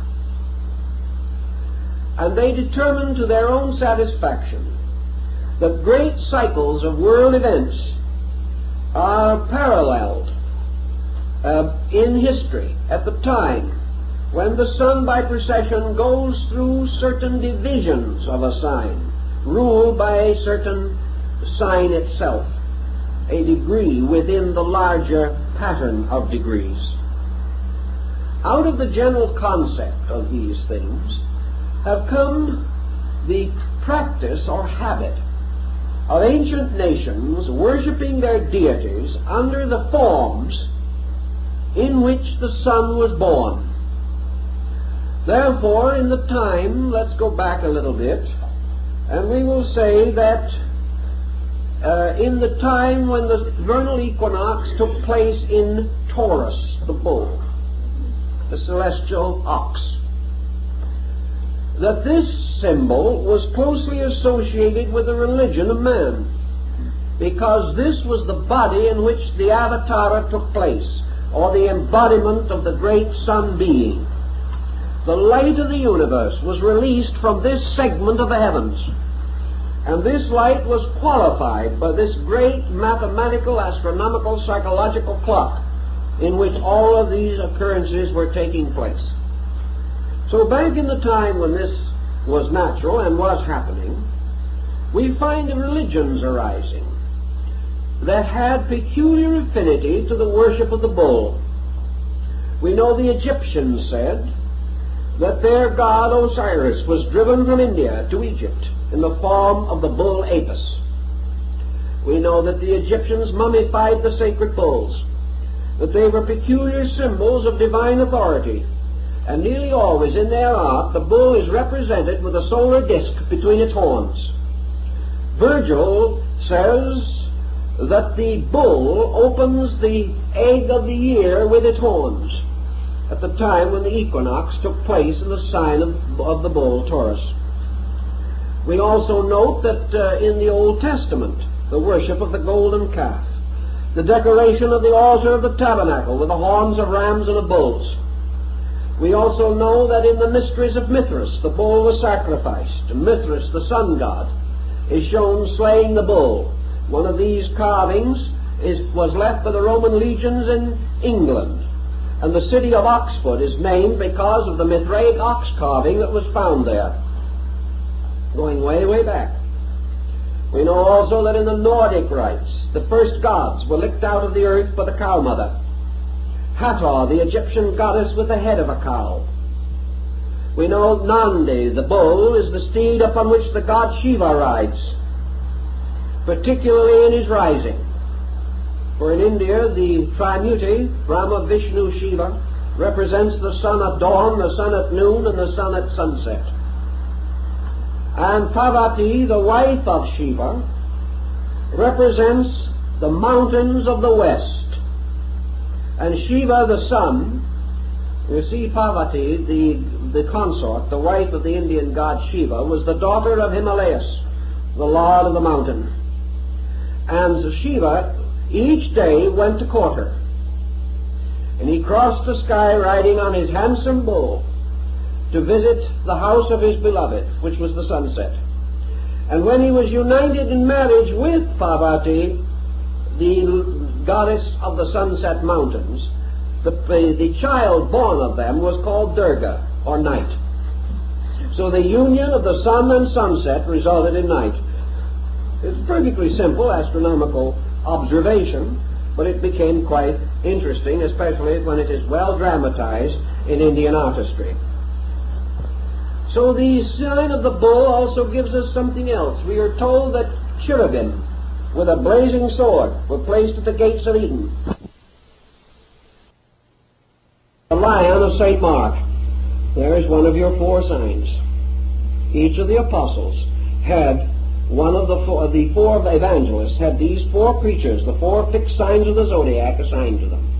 And they determined to their own satisfaction that great cycles of world events are paralleled uh, in history at the time when the sun by precession goes through certain divisions of a sign, ruled by a certain sign itself, a degree within the larger pattern of degrees. Out of the general concept of these things have come the practice or habit of ancient nations worshiping their deities under the forms in which the sun was born. Therefore, in the time, let's go back a little bit, and we will say that uh, in the time when the vernal equinox took place in Taurus, the bull, the celestial ox, that this symbol was closely associated with the religion of man. because this was the body in which the Avatara took place, or the embodiment of the great sun being. The light of the universe was released from this segment of the heavens, and this light was qualified by this great mathematical, astronomical, psychological clock in which all of these occurrences were taking place. So back in the time when this was natural and was happening, we find religions arising that had peculiar affinity to the worship of the bull. We know the Egyptians said that their god Osiris was driven from India to Egypt in the form of the bull Apis. We know that the Egyptians mummified the sacred bulls, that they were peculiar symbols of divine authority, and nearly always in their art the bull is represented with a solar disk between its horns. Virgil says that the bull opens the egg of the year with its horns at the time when the equinox took place in the sign of, of the bull Taurus. We also note that uh, in the Old Testament, the worship of the golden calf, the decoration of the altar of the tabernacle with the horns of rams and of bulls. We also know that in the mysteries of Mithras, the bull was sacrificed. Mithras, the sun god, is shown slaying the bull. One of these carvings is, was left by the Roman legions in England, and the city of Oxford is named because of the Mithraic ox carving that was found there, going way, way back. We know also that in the Nordic rites, the first gods were licked out of the earth by the cow mother. Hathor, the Egyptian goddess with the head of a cow. We know Nandi, the bull, is the steed upon which the god Shiva rides, particularly in his rising. For in India, the Trimuti, Brahma, Vishnu, Shiva, represents the sun at dawn, the sun at noon, and the sun at sunset. And Parvati, the wife of Shiva, represents the mountains of the west. And Shiva, the sun, you see Parvati, the, the consort, the wife of the Indian god Shiva, was the daughter of Himalayas, the lord of the mountain. And Shiva each day went to court her. And he crossed the sky riding on his handsome bull to visit the house of his beloved, which was the sunset. And when he was united in marriage with Parvati, the goddess of the sunset mountains, the, the child born of them was called Durga, or night. So the union of the sun and sunset resulted in night. It's a perfectly simple astronomical observation, but it became quite interesting, especially when it is well dramatized in Indian artistry. So the sign of the bull also gives us something else. We are told that cherubim with a blazing sword were placed at the gates of Eden. The lion of Saint Mark. There is one of your four signs. Each of the apostles had one of the four, the four evangelists had these four creatures, the four fixed signs of the zodiac, assigned to them.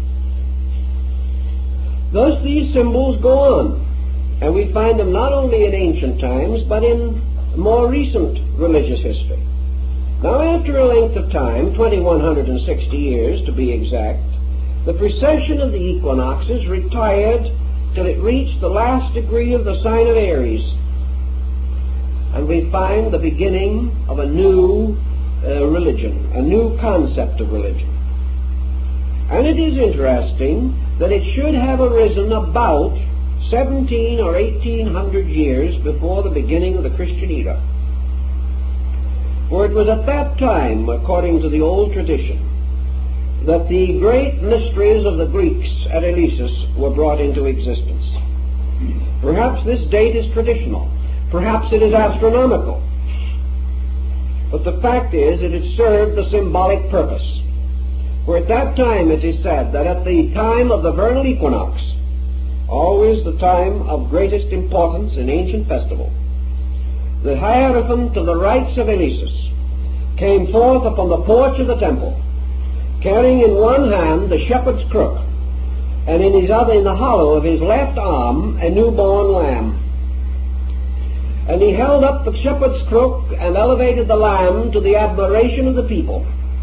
Thus these symbols go on, and we find them not only in ancient times, but in more recent religious history. Now, after a length of time, two thousand one hundred sixty years to be exact, the precession of the equinoxes retired till it reached the last degree of the sign of Aries. And we find the beginning of a new uh, religion, a new concept of religion. And it is interesting that it should have arisen about seventeen or eighteen hundred years before the beginning of the Christian era. For it was at that time, according to the old tradition, that the great mysteries of the Greeks at Eleusis were brought into existence. Perhaps this date is traditional. Perhaps it is astronomical. But the fact is, it had served the symbolic purpose. For at that time it is said that at the time of the vernal equinox, always the time of greatest importance in ancient festival, the Hierophant of the rites of Eleusis came forth upon the porch of the temple, carrying in one hand the shepherd's crook, and in his other, in the hollow of his left arm, a newborn lamb. And he held up the shepherd's crook and elevated the lamb to the admiration of the people.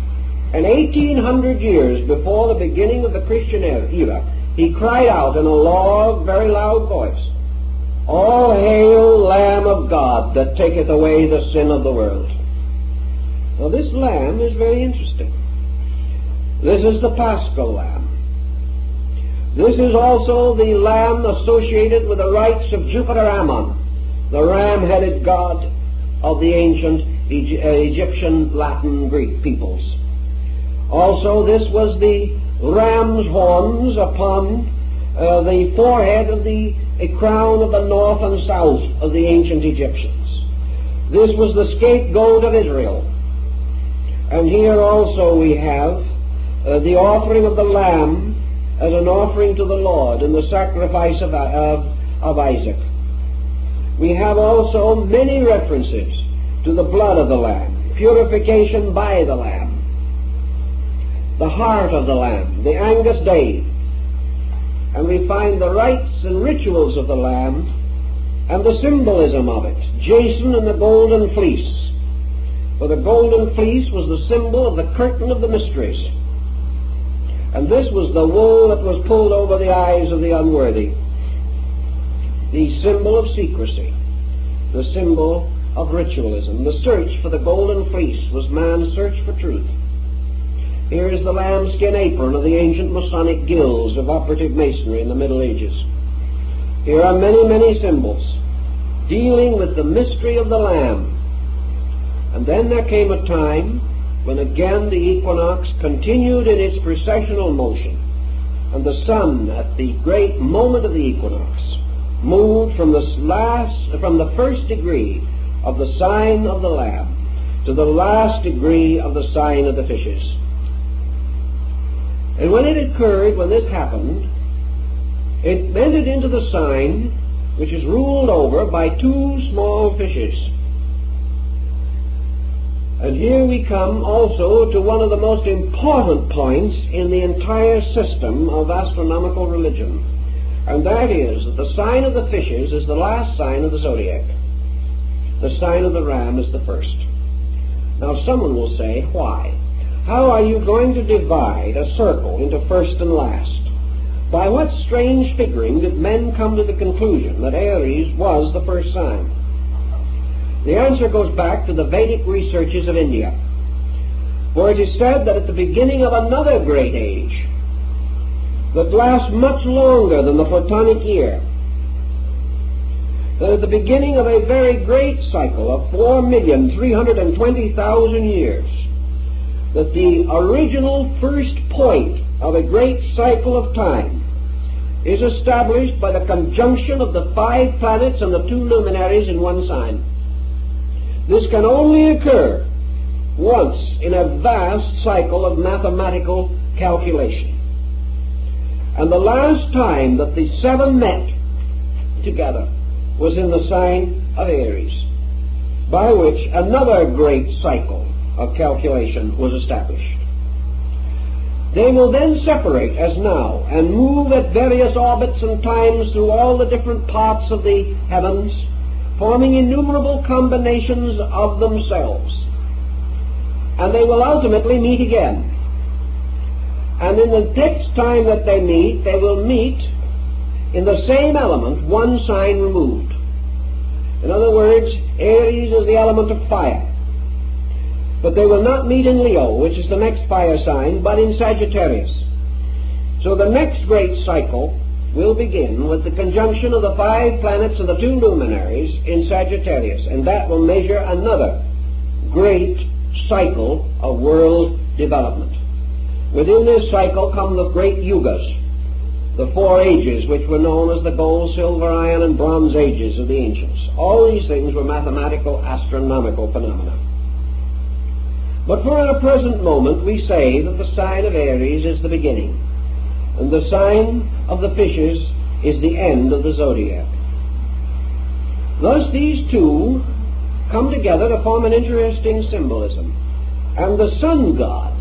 And eighteen hundred years before the beginning of the Christian era, he cried out in a loud, very loud voice, "All hail, Lamb of God, that taketh away the sin of the world." Now this lamb is very interesting. This is the Paschal Lamb. This is also the lamb associated with the rites of Jupiter Ammon, the ram-headed god of the ancient Egyptian, Latin, Greek peoples. Also, this was the ram's horns upon uh, the forehead of the a crown of the north and south of the ancient Egyptians. This was the scapegoat of Israel. And here also we have uh, the offering of the lamb as an offering to the Lord in the sacrifice of, of, of Isaac. We have also many references to the blood of the lamb, purification by the lamb, the heart of the lamb, the Angus Day. And we find the rites and rituals of the lamb and the symbolism of it. Jason and the golden fleece. For the golden fleece was the symbol of the curtain of the mysteries. And this was the wool that was pulled over the eyes of the unworthy. The symbol of secrecy. The symbol of ritualism. The search for the golden fleece was man's search for truth. Here is the lambskin apron of the ancient Masonic guilds of operative masonry in the Middle Ages. Here are many, many symbols dealing with the mystery of the Lamb. And then there came a time when again the equinox continued in its precessional motion, and the sun at the great moment of the equinox moved from the last, from the first degree of the sign of the Lamb to the last degree of the sign of the fishes. And when it occurred, when this happened, it entered into the sign which is ruled over by two small fishes. And here we come also to one of the most important points in the entire system of astronomical religion. And that is that the sign of the fishes is the last sign of the zodiac. The sign of the ram is the first. Now someone will say, why? How are you going to divide a circle into first and last? By what strange figuring did men come to the conclusion that Aries was the first sign? The answer goes back to the Vedic researches of India, where it is said that at the beginning of another great age that lasts much longer than the Platonic year, that at the beginning of a very great cycle of four million three hundred twenty thousand years, that the original first point of a great cycle of time is established by the conjunction of the five planets and the two luminaries in one sign. This can only occur once in a vast cycle of mathematical calculation. And the last time that the seven met together was in the sign of Aries, by which another great cycle of calculation was established. They will then separate as now and move at various orbits and times through all the different parts of the heavens, forming innumerable combinations of themselves. And they will ultimately meet again. And in the next time that they meet, they will meet in the same element, one sign removed. In other words, Aries is the element of fire. But they will not meet in Leo, which is the next fire sign, but in Sagittarius. So the next great cycle will begin with the conjunction of the five planets and the two luminaries in Sagittarius, and that will measure another great cycle of world development. Within this cycle come the great yugas, the four ages which were known as the gold, silver, iron, and bronze ages of the ancients. All these things were mathematical, astronomical phenomena. But for the present moment we say that the sign of Aries is the beginning, and the sign of the fishes is the end of the zodiac. Thus these two come together to form an interesting symbolism. And the sun god,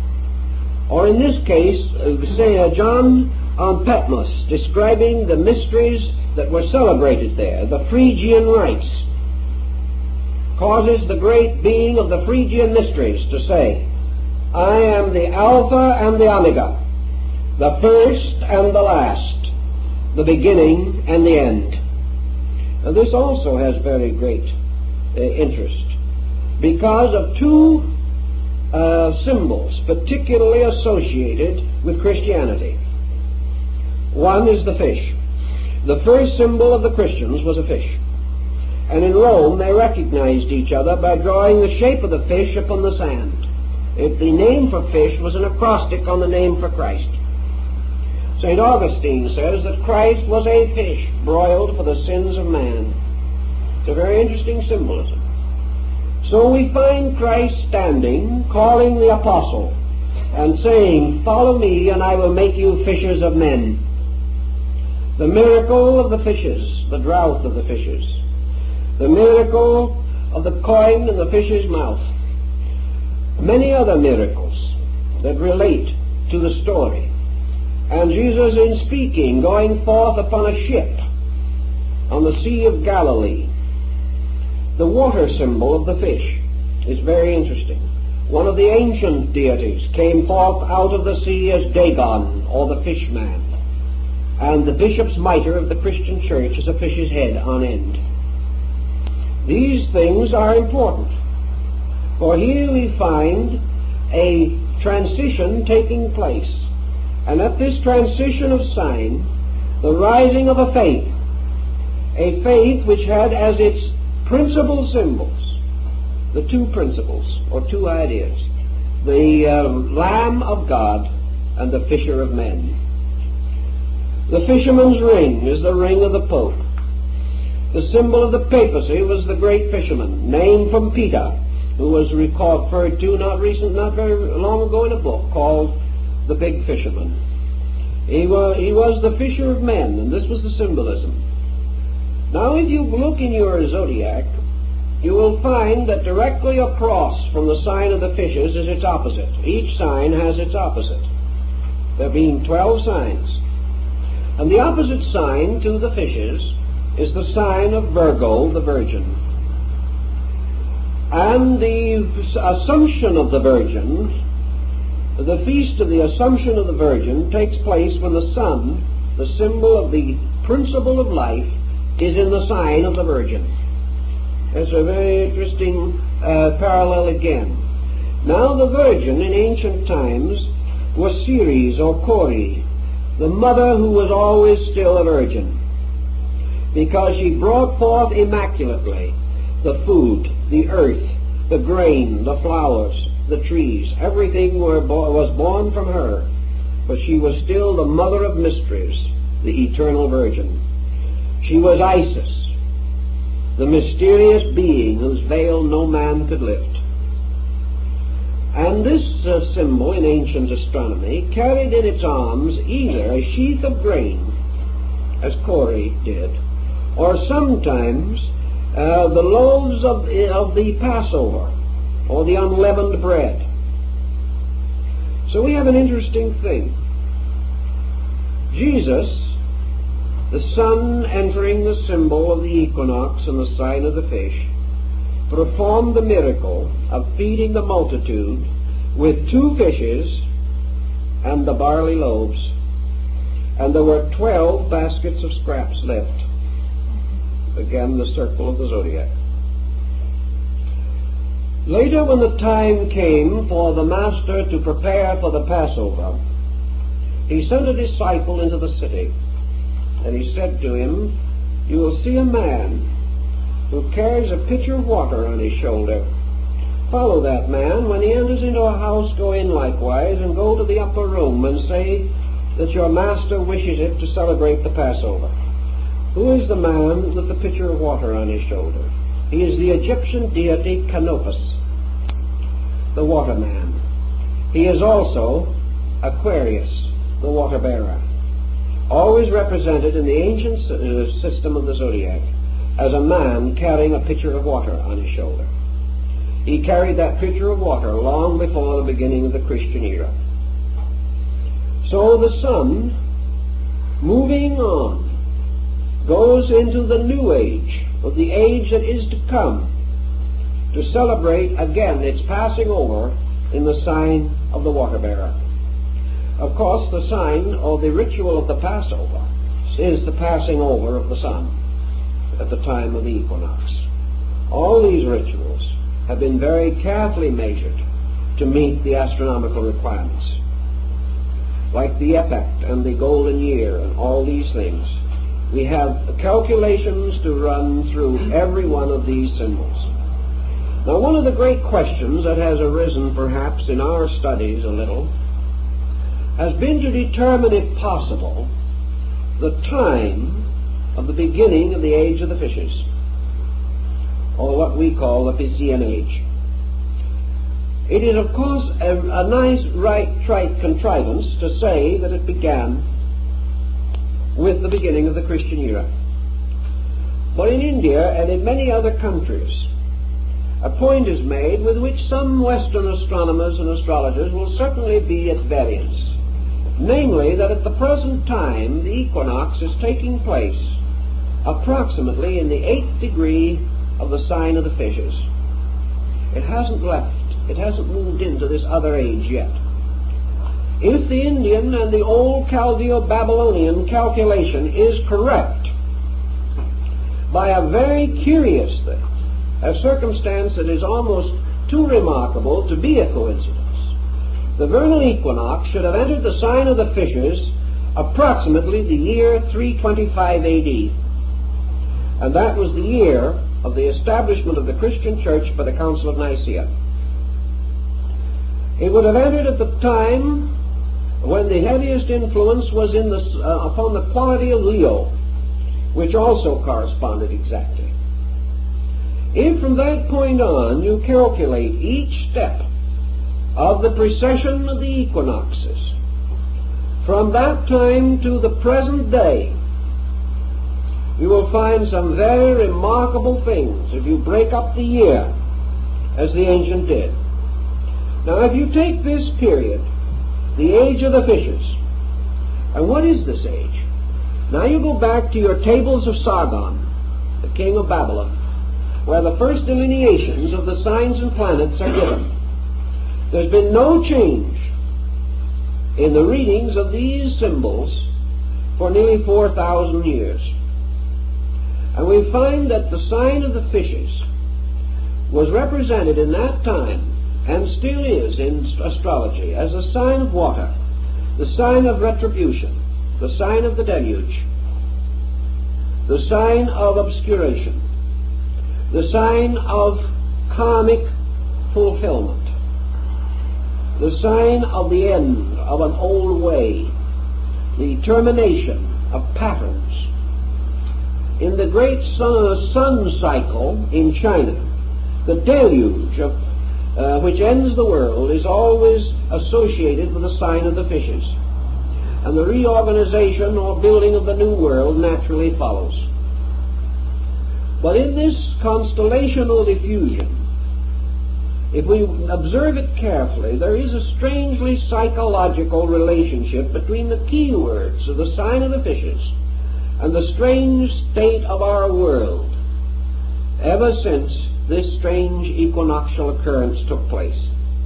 or in this case, say uh, John on Patmos, describing the mysteries that were celebrated there, the Phrygian rites, causes the great being of the Phrygian mysteries to say I am the Alpha and the Omega, the first and the last, the beginning and the end. And this also has very great uh, interest because of two uh, symbols particularly associated with Christianity. One is the fish. The first symbol of the Christians was a fish. And in Rome they recognized each other by drawing the shape of the fish upon the sand. It, the name for fish was an acrostic on the name for Christ. Saint Augustine says that Christ was a fish broiled for the sins of man. It's a very interesting symbolism. So we find Christ standing, calling the apostle, and saying, "Follow me, and I will make you fishers of men." The miracle of the fishes, the drought of the fishes, the miracle of the coin in the fish's mouth, many other miracles that relate to the story. And Jesus, in speaking, going forth upon a ship on the Sea of Galilee, the water symbol of the fish is very interesting. One of the ancient deities came forth out of the sea as Dagon, or the fish man. And the bishop's mitre of the Christian church is a fish's head on end. These things are important, for here we find a transition taking place. And at this transition of sign, the rising of a faith, a faith which had as its principal symbols the two principles, or two ideas, the um, Lamb of God and the Fisher of Men. The fisherman's ring is the ring of the Pope. The symbol of the papacy was the great fisherman, named from Peter, who was referred to not recent, not very long ago in a book called The Big Fisherman. He was, he was the fisher of men, and this was the symbolism. Now, if you look in your zodiac, you will find that directly across from the sign of the fishes is its opposite. Each sign has its opposite, there being twelve signs. And the opposite sign to the fishes is the sign of Virgo, the Virgin. And the Assumption of the Virgin, the feast of the Assumption of the Virgin, takes place when the sun, the symbol of the principle of life, is in the sign of the Virgin. It's a very interesting uh, parallel again. Now the Virgin in ancient times was Ceres or Cori, the mother who was always still a virgin, because she brought forth immaculately the food, the earth, the grain, the flowers, the trees. Everything were bo- was born from her, but she was still the mother of mysteries, the eternal Virgin. She was Isis, the mysterious being whose veil no man could lift. And this uh, symbol in ancient astronomy carried in its arms either a sheath of grain, as Cori did, or sometimes uh, the loaves of, of the Passover, or the unleavened bread. So we have an interesting thing. Jesus, the sun entering the symbol of the equinox and the sign of the fish, performed the miracle of feeding the multitude with two fishes and the barley loaves, and there were twelve baskets of scraps left. Again, the circle of the zodiac. Later, when the time came for the master to prepare for the Passover, he sent a disciple into the city, and he said to him, "You will see a man who carries a pitcher of water on his shoulder. Follow that man. When he enters into a house, go in likewise, and go to the upper room and say that your master wishes it to celebrate the Passover." Who is the man with the pitcher of water on his shoulder? He is the Egyptian deity Canopus, the water man. He is also Aquarius, the water bearer, always represented in the ancient system of the zodiac as a man carrying a pitcher of water on his shoulder. He carried that pitcher of water long before the beginning of the Christian era. So the sun, moving on, goes into the new age, of the age that is to come, to celebrate again its passing over in the sign of the water bearer. Of course, the sign or the ritual of the Passover is the passing over of the sun at the time of the equinox. All these rituals have been very carefully measured to meet the astronomical requirements. Like the epoch and the golden year and all these things, we have calculations to run through every one of these symbols. Now, one of the great questions that has arisen perhaps in our studies a little has been to determine, if possible, the time of the beginning of the age of the fishes, or what we call the Piscean age. It is, of course, a, a nice, right, trite contrivance to say that it began with the beginning of the Christian era. But in India and in many other countries, a point is made with which some Western astronomers and astrologers will certainly be at variance, namely that at the present time the equinox is taking place approximately in the eighth degree of the sign of the fishes. It hasn't left. It hasn't moved into this other age yet. If the Indian and the old Chaldeo-Babylonian calculation is correct, by a very curious thing, a circumstance that is almost too remarkable to be a coincidence, the vernal equinox should have entered the sign of the fishes approximately the year three twenty-five A D. And that was the year of the establishment of the Christian church by the Council of Nicaea. It would have entered at the time when the heaviest influence was in the, uh, upon the quality of Leo, which also corresponded exactly. If from that point on you calculate each step of the precession of the equinoxes, from that time to the present day, you will find some very remarkable things if you break up the year as the ancient did. Now, if you take this period, the age of the fishes, and what is this age? Now you go back to your tables of Sargon, the king of Babylon, where the first delineations of the signs and planets are given. There's been no change in the readings of these symbols for nearly four thousand years. And we find that the sign of the fishes was represented in that time, and still is in astrology, as a sign of water, the sign of retribution, the sign of the deluge, the sign of obscuration, the sign of karmic fulfillment, the sign of the end of an old way, the termination of patterns. In the great sun, sun cycle in China, the deluge of Uh, which ends the world is always associated with the sign of the fishes. And the reorganization or building of the new world naturally follows. But in this constellational diffusion, if we observe it carefully, there is a strangely psychological relationship between the key words of the sign of the fishes and the strange state of our world ever since this strange equinoctial occurrence took place.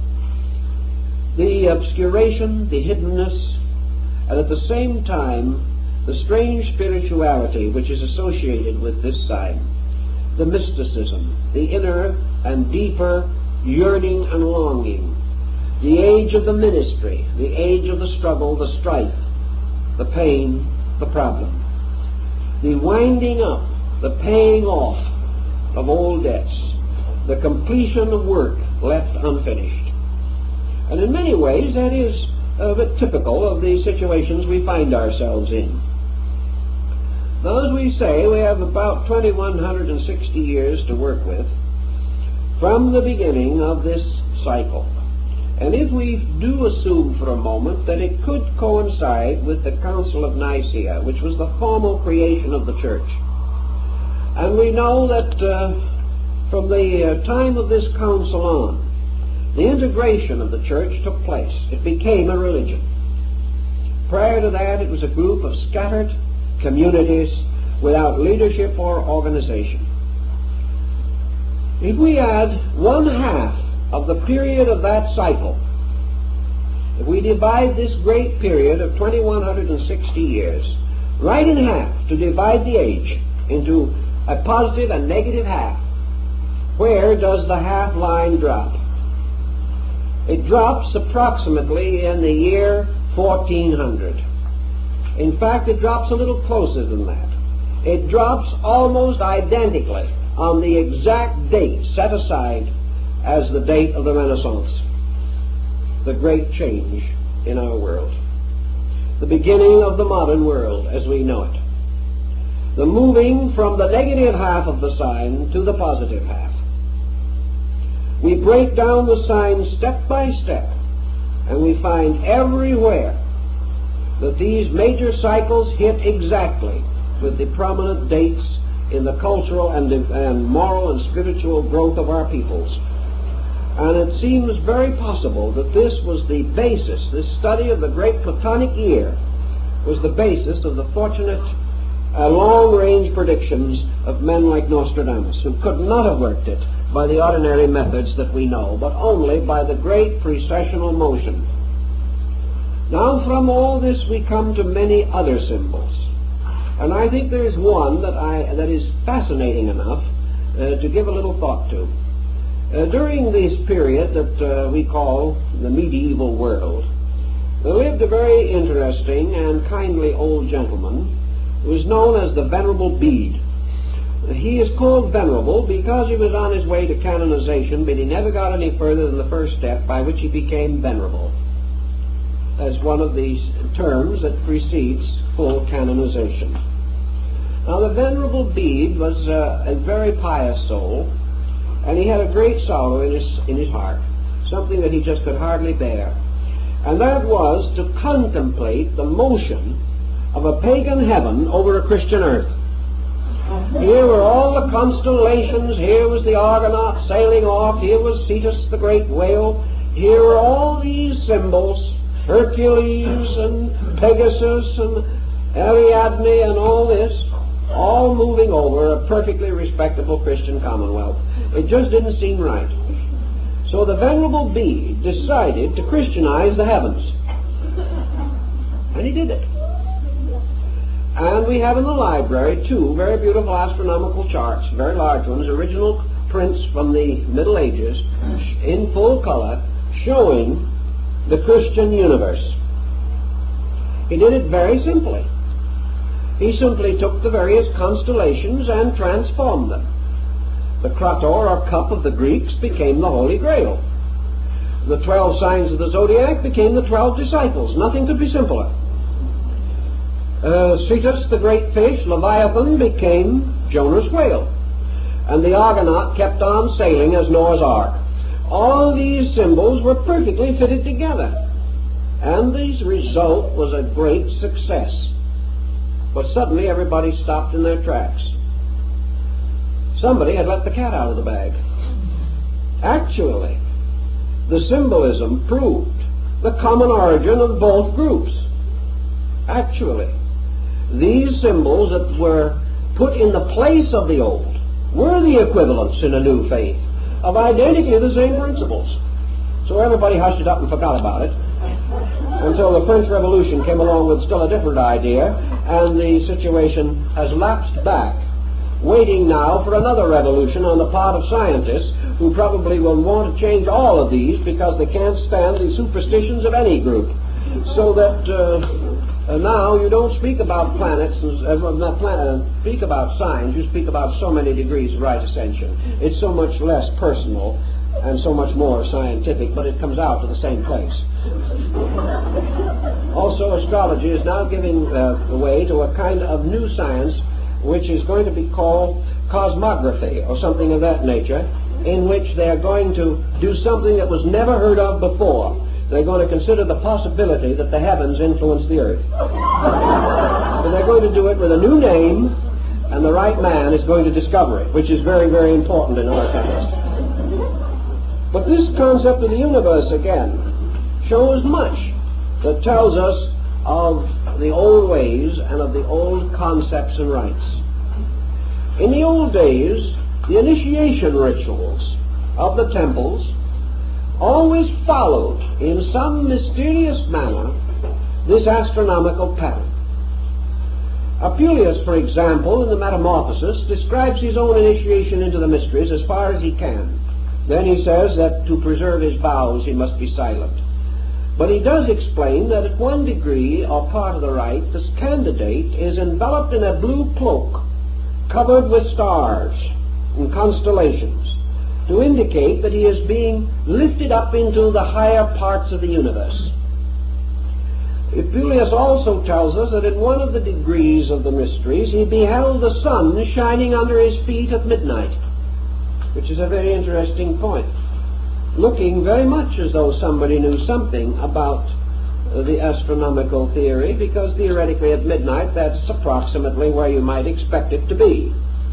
The obscuration, the hiddenness, and at the same time the strange spirituality which is associated with this sign, the mysticism, the inner and deeper yearning and longing, the age of the ministry, the age of the struggle, the strife, the pain, the problem, the winding up, the paying off of old debts, the completion of work left unfinished. And in many ways that is a bit typical of the situations we find ourselves in. Now, as we say, we have about two thousand one hundred sixty years to work with from the beginning of this cycle. And if we do assume for a moment that it could coincide with the Council of Nicaea, which was the formal creation of the church, and we know that uh, from the uh, time of this council on, the integration of the church took place. It became a religion. Prior to that, it was a group of scattered communities without leadership or organization. If we add one half of the period of that cycle, if we divide this great period of two thousand one hundred sixty years right in half, to divide the age into a positive and negative half, where does the half line drop? It drops approximately in the year fourteen hundred. In fact, it drops a little closer than that. It drops almost identically on the exact date set aside as the date of the Renaissance, the great change in our world, the beginning of the modern world as we know it, the moving from the negative half of the sign to the positive half. We break down the sign step by step, and we find everywhere that these major cycles hit exactly with the prominent dates in the cultural and, and moral and spiritual growth of our peoples. And it seems very possible that this was the basis, this study of the great Platonic year was the basis of the fortunate uh, long-range predictions of men like Nostradamus, who could not have worked it by the ordinary methods that we know, but only by the great precessional motion. Now from all this we come to many other symbols, and I think there is one that, I, that is fascinating enough uh, to give a little thought to. Uh, during this period that uh, we call the medieval world, there lived a very interesting and kindly old gentleman who was known as the Venerable Bede. He is called venerable because he was on his way to canonization, but he never got any further than the first step, by which he became venerable, as one of these terms that precedes full canonization. Now the Venerable Bede was uh, a very pious soul, and he had a great sorrow in his, in his heart, something that he just could hardly bear. And that was to contemplate the motion of a pagan heaven over a Christian earth. Here were all the constellations, here was the Argonaut sailing off, here was Cetus the great whale, here were all these symbols, Hercules and Pegasus and Ariadne and all this, all moving over a perfectly respectable Christian commonwealth. It just didn't seem right. So the Venerable Bede decided to Christianize the heavens. And he did it. And we have in the library two very beautiful astronomical charts, very large ones, original prints from the Middle Ages, in full color, showing the Christian universe. He did it very simply. He simply took the various constellations and transformed them. The Krator, or cup of the Greeks, became the Holy Grail. The twelve signs of the zodiac became the twelve disciples. Nothing could be simpler. Uh, Cetus, the great fish, Leviathan, became Jonah's whale. And the Argonaut kept on sailing as Noah's Ark. All these symbols were perfectly fitted together. And the result was a great success. But suddenly everybody stopped in their tracks. Somebody had let the cat out of the bag. Actually, the symbolism proved the common origin of both groups. Actually, these symbols that were put in the place of the old were the equivalents in a new faith of identically the same principles. So everybody hushed it up and forgot about it until the French Revolution came along with still a different idea, and the situation has lapsed back, waiting now for another revolution on the part of scientists who probably will want to change all of these because they can't stand the superstitions of any group. So that uh, uh, now you don't speak about planets, and, uh, not planet, speak about signs, you speak about so many degrees of right ascension. It's so much less personal and so much more scientific, but it comes out to the same place. Also, astrology is now giving uh, way to a kind of new science which is going to be called cosmography or something of that nature, in which they're going to do something that was never heard of before. They're going to consider the possibility that the heavens influence the earth. So they're going to do it with a new name, and the right man is going to discover it, which is very, very important in our times. But this concept of the universe, again, shows much that tells us of the old ways and of the old concepts and rites. In the old days, the initiation rituals of the temples always followed in some mysterious manner this astronomical pattern. Apuleius, for example, in the Metamorphosis, describes his own initiation into the mysteries as far as he can. Then he says that to preserve his vows he must be silent. But he does explain that at one degree or part of the rite, this candidate is enveloped in a blue cloak covered with stars and constellations to indicate that he is being lifted up into the higher parts of the universe. Apuleius also tells us that in one of the degrees of the mysteries he beheld the sun shining under his feet at midnight, which is a very interesting point, looking very much as though somebody knew something about uh, the astronomical theory, because theoretically at midnight that's approximately where you might expect it to be.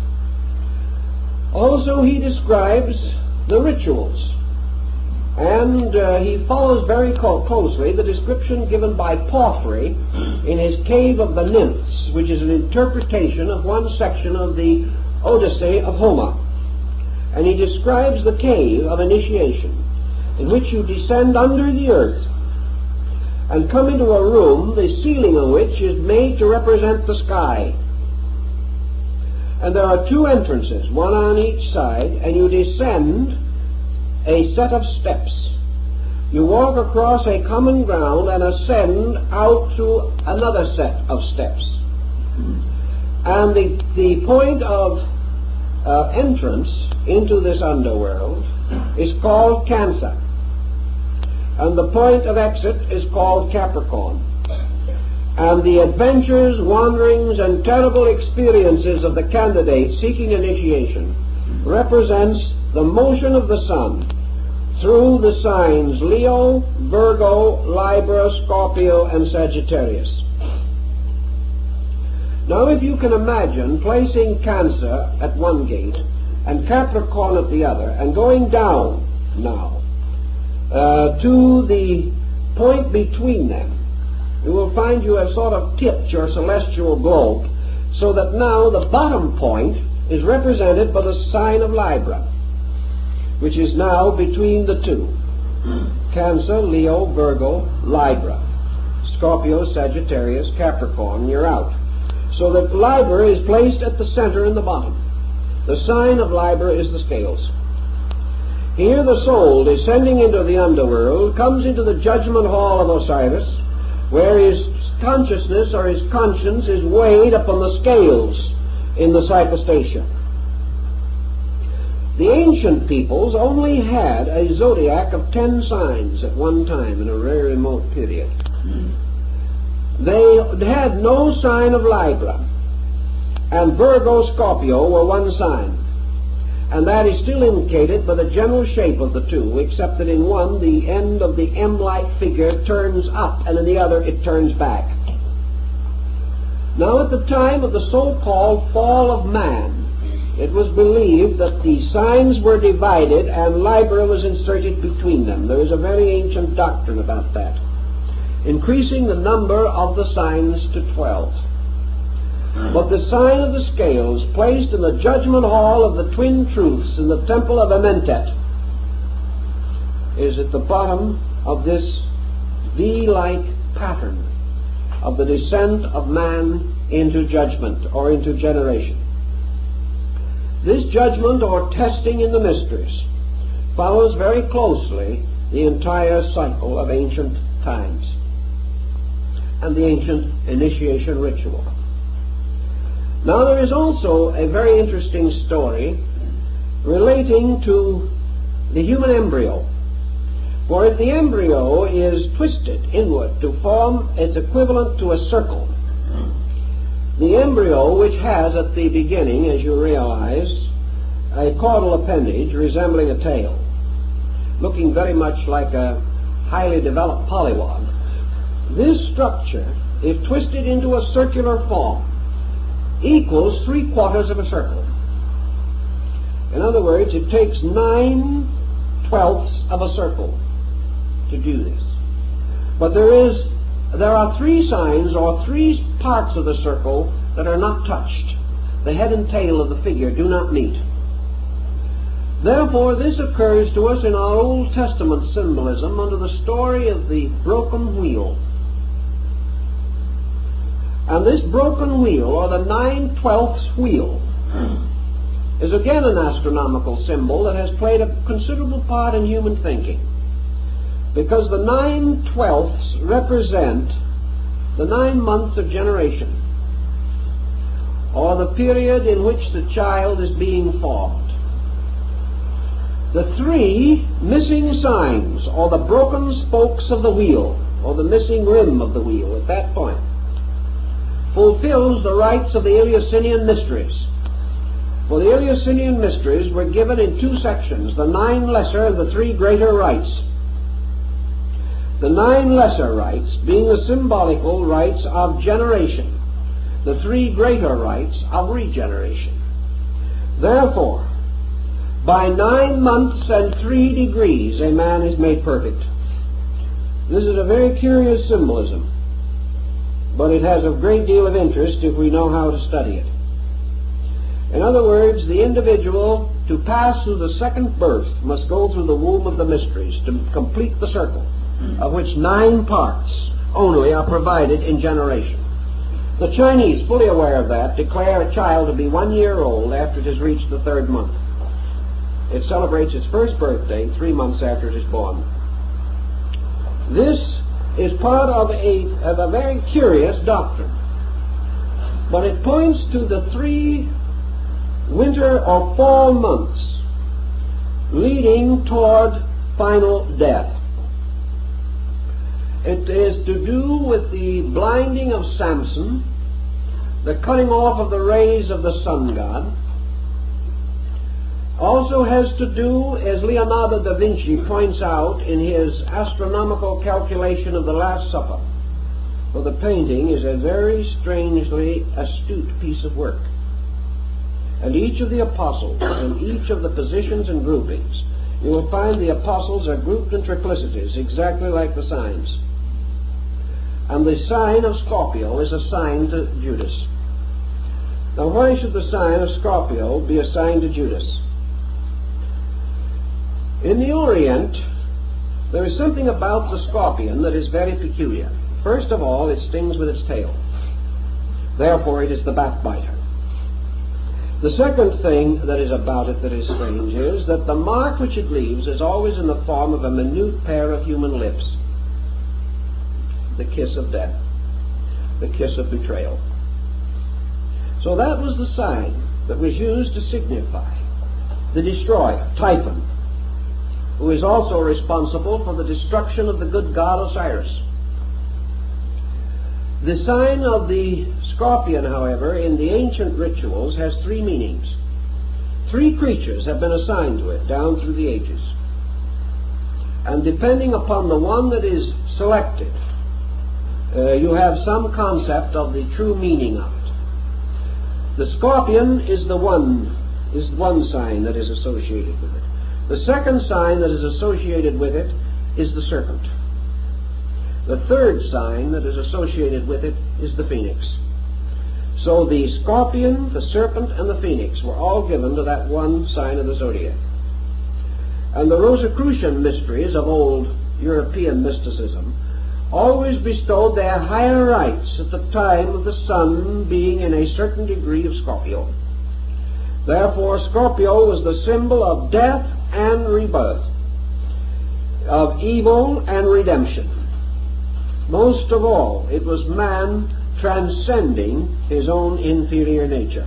Also he describes the rituals, and uh, he follows very closely the description given by Porphyry in his Cave of the Nymphs, which is an interpretation of one section of the Odyssey of Homer. And he describes the cave of initiation, in which you descend under the earth and come into a room, the ceiling of which is made to represent the sky. And there are two entrances, one on each side, and you descend a set of steps. You walk across a common ground and ascend out to another set of steps. And the, the point of uh, entrance into this underworld is called Cancer. And the point of exit is called Capricorn. And the adventures, wanderings, and terrible experiences of the candidate seeking initiation represents the motion of the sun through the signs Leo, Virgo, Libra, Scorpio, and Sagittarius. Now if you can imagine placing Cancer at one gate and Capricorn at the other, and going down now uh, to the point between them, you will find you have sort of tipped your celestial globe so that now the bottom point is represented by the sign of Libra, which is now between the two. Cancer, Leo, Virgo, Libra. Scorpio, Sagittarius, Capricorn, you're out. So that Libra is placed at the center in the bottom. The sign of Libra is the scales. Here the soul, descending into the underworld, comes into the judgment hall of Osiris, where his consciousness or his conscience is weighed upon the scales in the cyclostatia. The ancient peoples only had a zodiac of ten signs at one time in a very remote period. They had no sign of Libra, and Virgo, Scorpio were one sign. And that is still indicated by the general shape of the two, except that in one the end of the M-like figure turns up, and in the other it turns back. Now at the time of the so-called fall of man, it was believed that the signs were divided and Libra was inserted between them. There is a very ancient doctrine about that, increasing the number of the signs to twelve. But the sign of the scales placed in the judgment hall of the twin truths in the temple of Amentet is at the bottom of this V-like pattern of the descent of man into judgment or into generation. This judgment or testing in the mysteries follows very closely the entire cycle of ancient times and the ancient initiation ritual. Now there is also a very interesting story relating to the human embryo. For if the embryo is twisted inward to form its equivalent to a circle, the embryo, which has at the beginning, as you realize, a caudal appendage resembling a tail, looking very much like a highly developed pollywog, this structure, if twisted into a circular form, equals three quarters of a circle. In other words, it takes nine twelfths of a circle to do this. But there is, there are three signs or three parts of the circle that are not touched. The head and tail of the figure do not meet. Therefore, this occurs to us in our Old Testament symbolism under the story of the broken wheel. And this broken wheel, or the nine twelfths wheel, is again an astronomical symbol that has played a considerable part in human thinking, because the nine twelfths represent the nine months of generation, or the period in which the child is being formed. The three missing signs, or the broken spokes of the wheel, or the missing rim of the wheel at that point, fulfills the rites of the Eleusinian mysteries. For the Eleusinian mysteries were given in two sections, the nine lesser and the three greater rites. The nine lesser rites being the symbolical rites of generation, the three greater rites of regeneration. Therefore, by nine months and three degrees a man is made perfect. This is a very curious symbolism, but it has a great deal of interest if we know how to study it. In other words, the individual, to pass through the second birth, must go through the womb of the mysteries to complete the circle, of which nine parts only are provided in generation. The Chinese, fully aware of that, declare a child to be one year old after it has reached the third month. It celebrates its first birthday three months after it is born. This is part of a, of a very curious doctrine, but it points to the three winter or fall months leading toward final death. It is to do with the blinding of Samson, the cutting off of the rays of the sun god. Also has to do, as Leonardo da Vinci points out in his astronomical calculation of the Last Supper, for the painting is a very strangely astute piece of work. And each of the apostles, and each of the positions and groupings, you will find the apostles are grouped in triplicities, exactly like the signs. And the sign of Scorpio is assigned to Judas. Now, why should the sign of Scorpio be assigned to Judas? In the Orient, there is something about the scorpion that is very peculiar. First of all, it stings with its tail. Therefore, it is the backbiter. The second thing that is about it that is strange is that the mark which it leaves is always in the form of a minute pair of human lips. The kiss of death. The kiss of betrayal. So that was the sign that was used to signify the destroyer, Typhon, who is also responsible for the destruction of the good god Osiris. The sign of the scorpion, however, in the ancient rituals has three meanings. Three creatures have been assigned to it down through the ages. And depending upon the one that is selected, uh, you have some concept of the true meaning of it. The scorpion is the one, is one sign that is associated with it. The second sign that is associated with it is the serpent. The third sign that is associated with it is the phoenix. So the scorpion, the serpent, and the phoenix were all given to that one sign of the zodiac. And the Rosicrucian mysteries of old European mysticism always bestowed their higher rites at the time of the sun being in a certain degree of Scorpio. Therefore, Scorpio was the symbol of death and rebirth, of evil and redemption. Most of all, it was man transcending his own inferior nature.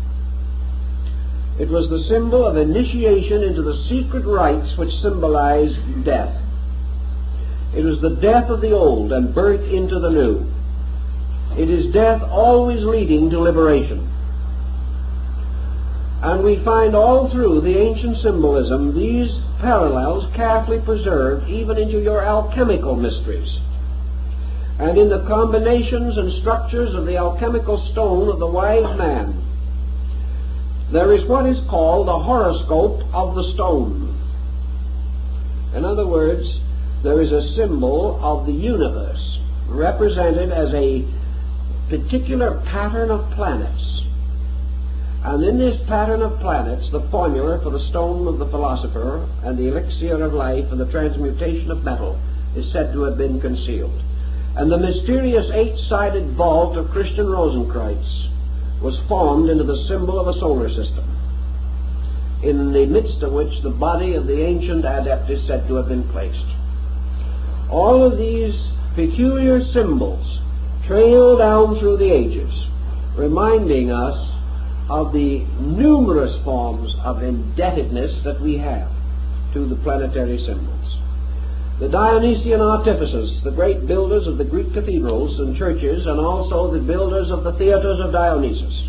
It was the symbol of initiation into the secret rites which symbolize death. It was the death of the old and birth into the new. It is death always leading to liberation. And we find all through the ancient symbolism these parallels carefully preserved even into your alchemical mysteries. And in the combinations and structures of the alchemical stone of the wise man, there is what is called the horoscope of the stone. In other words, there is a symbol of the universe represented as a particular pattern of planets. And in this pattern of planets, the formula for the stone of the philosopher and the elixir of life and the transmutation of metal is said to have been concealed. And the mysterious eight-sided vault of Christian Rosenkreuz was formed into the symbol of a solar system, in the midst of which the body of the ancient adept is said to have been placed. All of these peculiar symbols trail down through the ages, reminding us of the numerous forms of indebtedness that we have to the planetary symbols. The Dionysian artificers, the great builders of the Greek cathedrals and churches, and also the builders of the theaters of Dionysus.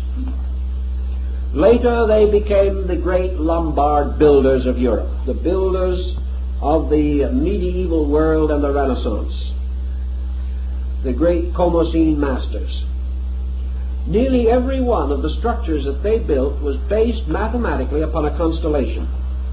Later they became the great Lombard builders of Europe, the builders of the medieval world and the Renaissance, the great Comosine masters. Nearly every one of the structures that they built was based mathematically upon a constellation.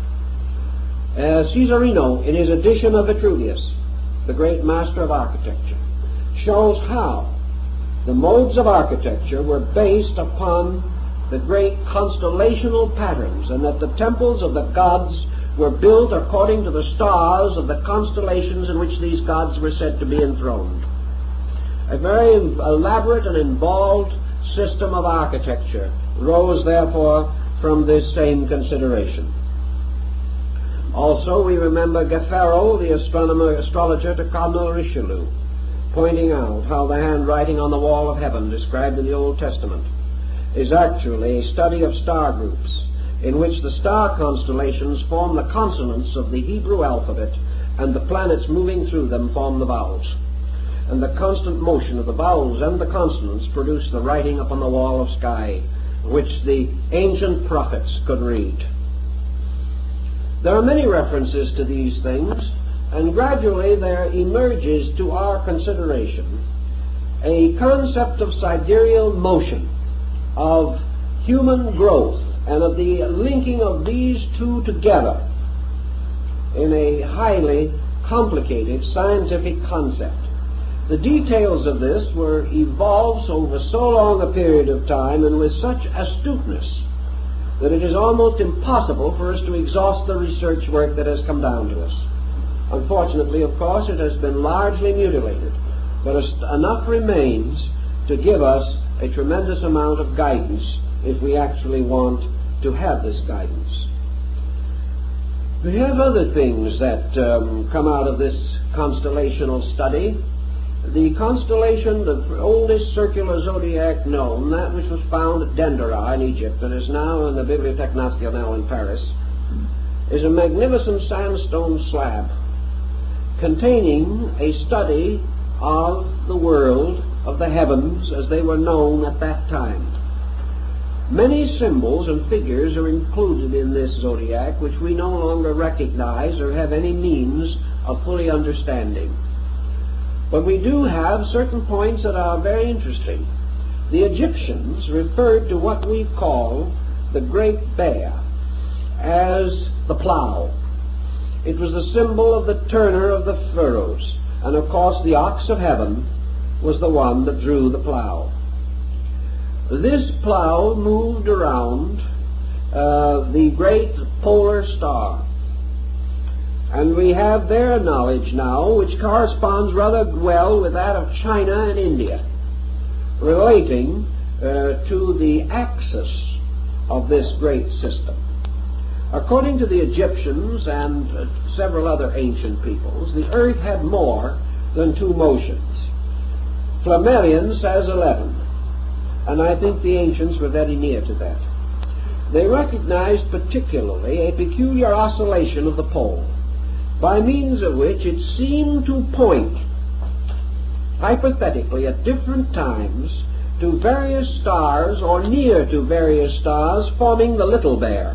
Uh, Caesarino, in his edition of Vitruvius, the great master of architecture, shows how the modes of architecture were based upon the great constellational patterns, and that the temples of the gods were built according to the stars of the constellations in which these gods were said to be enthroned. A very elaborate and involved system of architecture rose therefore from this same consideration. Also we remember Gaffaro, the astronomer, astrologer to Cardinal Richelieu, pointing out how the handwriting on the wall of heaven described in the Old Testament is actually a study of star groups, in which the star constellations form the consonants of the Hebrew alphabet, and the planets moving through them form the vowels. And the constant motion of the vowels and the consonants produce the writing upon the wall of sky, which the ancient prophets could read. There are many references to these things, and gradually there emerges to our consideration a concept of sidereal motion, of human growth, and of the linking of these two together in a highly complicated scientific concept. The details of this were evolved over so long a period of time and with such astuteness that it is almost impossible for us to exhaust the research work that has come down to us. Unfortunately, of course, it has been largely mutilated, but enough remains to give us a tremendous amount of guidance if we actually want to have this guidance. We have other things that um, come out of this constellational study. The constellation, the oldest circular zodiac known, that which was found at Dendera in Egypt and is now in the Bibliothèque Nationale in Paris, is a magnificent sandstone slab containing a study of the world, of the heavens as they were known at that time. Many symbols and figures are included in this zodiac which we no longer recognize or have any means of fully understanding. But we do have certain points that are very interesting. The Egyptians referred to what we call the Great Bear as the plow. It was the symbol of the turner of the furrows, and of course the ox of heaven was the one that drew the plow. This plow moved around uh, the great polar star. And we have their knowledge now, which corresponds rather well with that of China and India, relating uh, to the axis of this great system. According to the Egyptians and uh, several other ancient peoples, the earth had more than two motions. Flammarion says eleven, and I think the ancients were very near to that. They recognized particularly a peculiar oscillation of the pole, by means of which it seemed to point, hypothetically at different times, to various stars or near to various stars forming the Little Bear.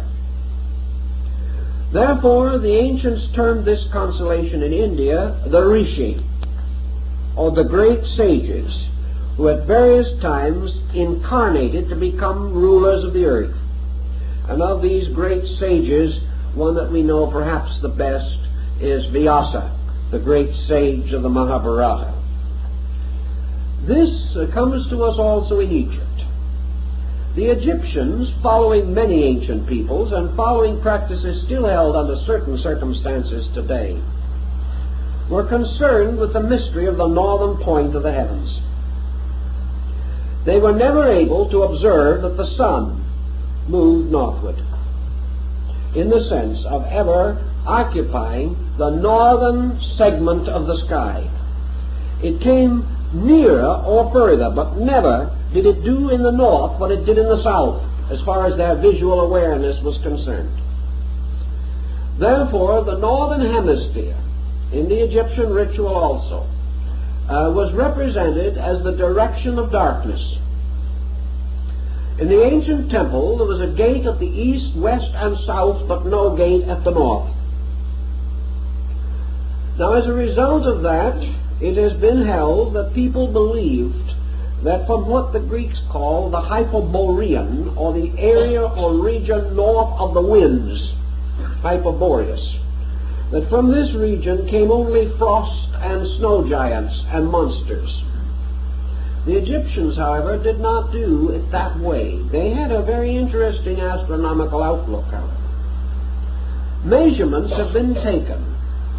Therefore, the ancients termed this constellation in India the Rishi, or the great sages, who at various times incarnated to become rulers of the earth. And of these great sages, one that we know perhaps the best is Vyasa, the great sage of the Mahabharata. This uh, comes to us also in Egypt. The Egyptians, following many ancient peoples and following practices still held under certain circumstances today, were concerned with the mystery of the northern point of the heavens. They were never able to observe that the sun moved northward, in the sense of ever occupying the northern segment of the sky. It came nearer or further, but never did it do in the north what it did in the south, as far as their visual awareness was concerned. Therefore, the northern hemisphere, in the Egyptian ritual also, uh, was represented as the direction of darkness. In the ancient temple, there was a gate at the east, west, and south, but no gate at the north. Now, as a result of that, it has been held that people believed that from what the Greeks call the Hyperborean, or the area or region north of the winds, Hyperboreus, that from this region came only frost and snow giants and monsters. The Egyptians, however, did not do it that way. They had a very interesting astronomical outlook, however. Measurements have been taken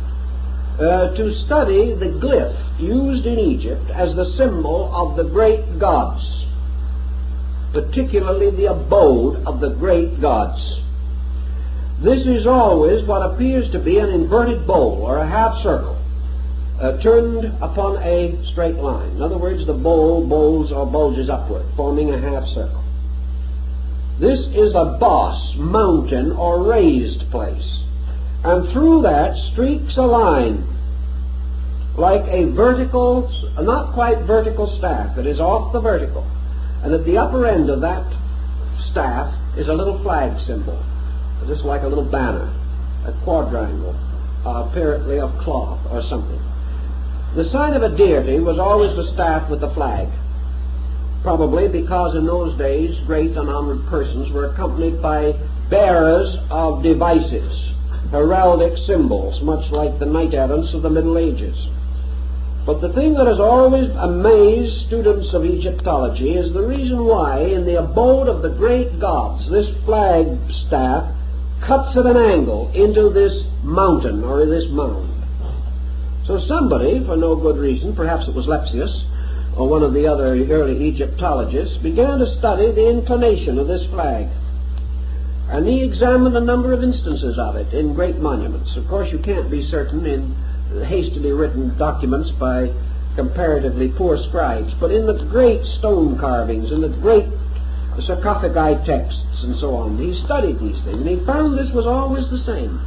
uh, to study the glyph used in Egypt as the symbol of the great gods, particularly the abode of the great gods. This is always what appears to be an inverted bowl or a half circle, uh, turned upon a straight line. In other words, the bowl bowls or bulges upward, forming a half circle. This is a boss, mountain, or raised place, and through that streaks a line like a vertical, not quite vertical staff that is off the vertical, and at the upper end of that staff is a little flag symbol, just like a little banner, a quadrangle, uh, apparently of cloth or something. The sign of a deity was always the staff with the flag, probably because in those days great and honored persons were accompanied by bearers of devices, heraldic symbols, much like the knight errants of the Middle Ages. But the thing that has always amazed students of Egyptology is the reason why in the abode of the great gods this flag staff cuts at an angle into this mountain or this mound. So somebody, for no good reason, perhaps it was Lepsius or one of the other early Egyptologists, began to study the inclination of this flag. And he examined a number of instances of it in great monuments. Of course, you can't be certain in hastily written documents by comparatively poor scribes, but in the great stone carvings, in the great sarcophagi texts and so on, he studied these things, and he found this was always the same.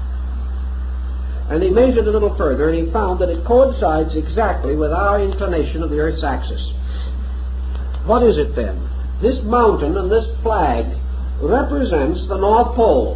And he measured a little further, and he found that it coincides exactly with our inclination of the Earth's axis. What is it then? This mountain and this flag represents the North Pole,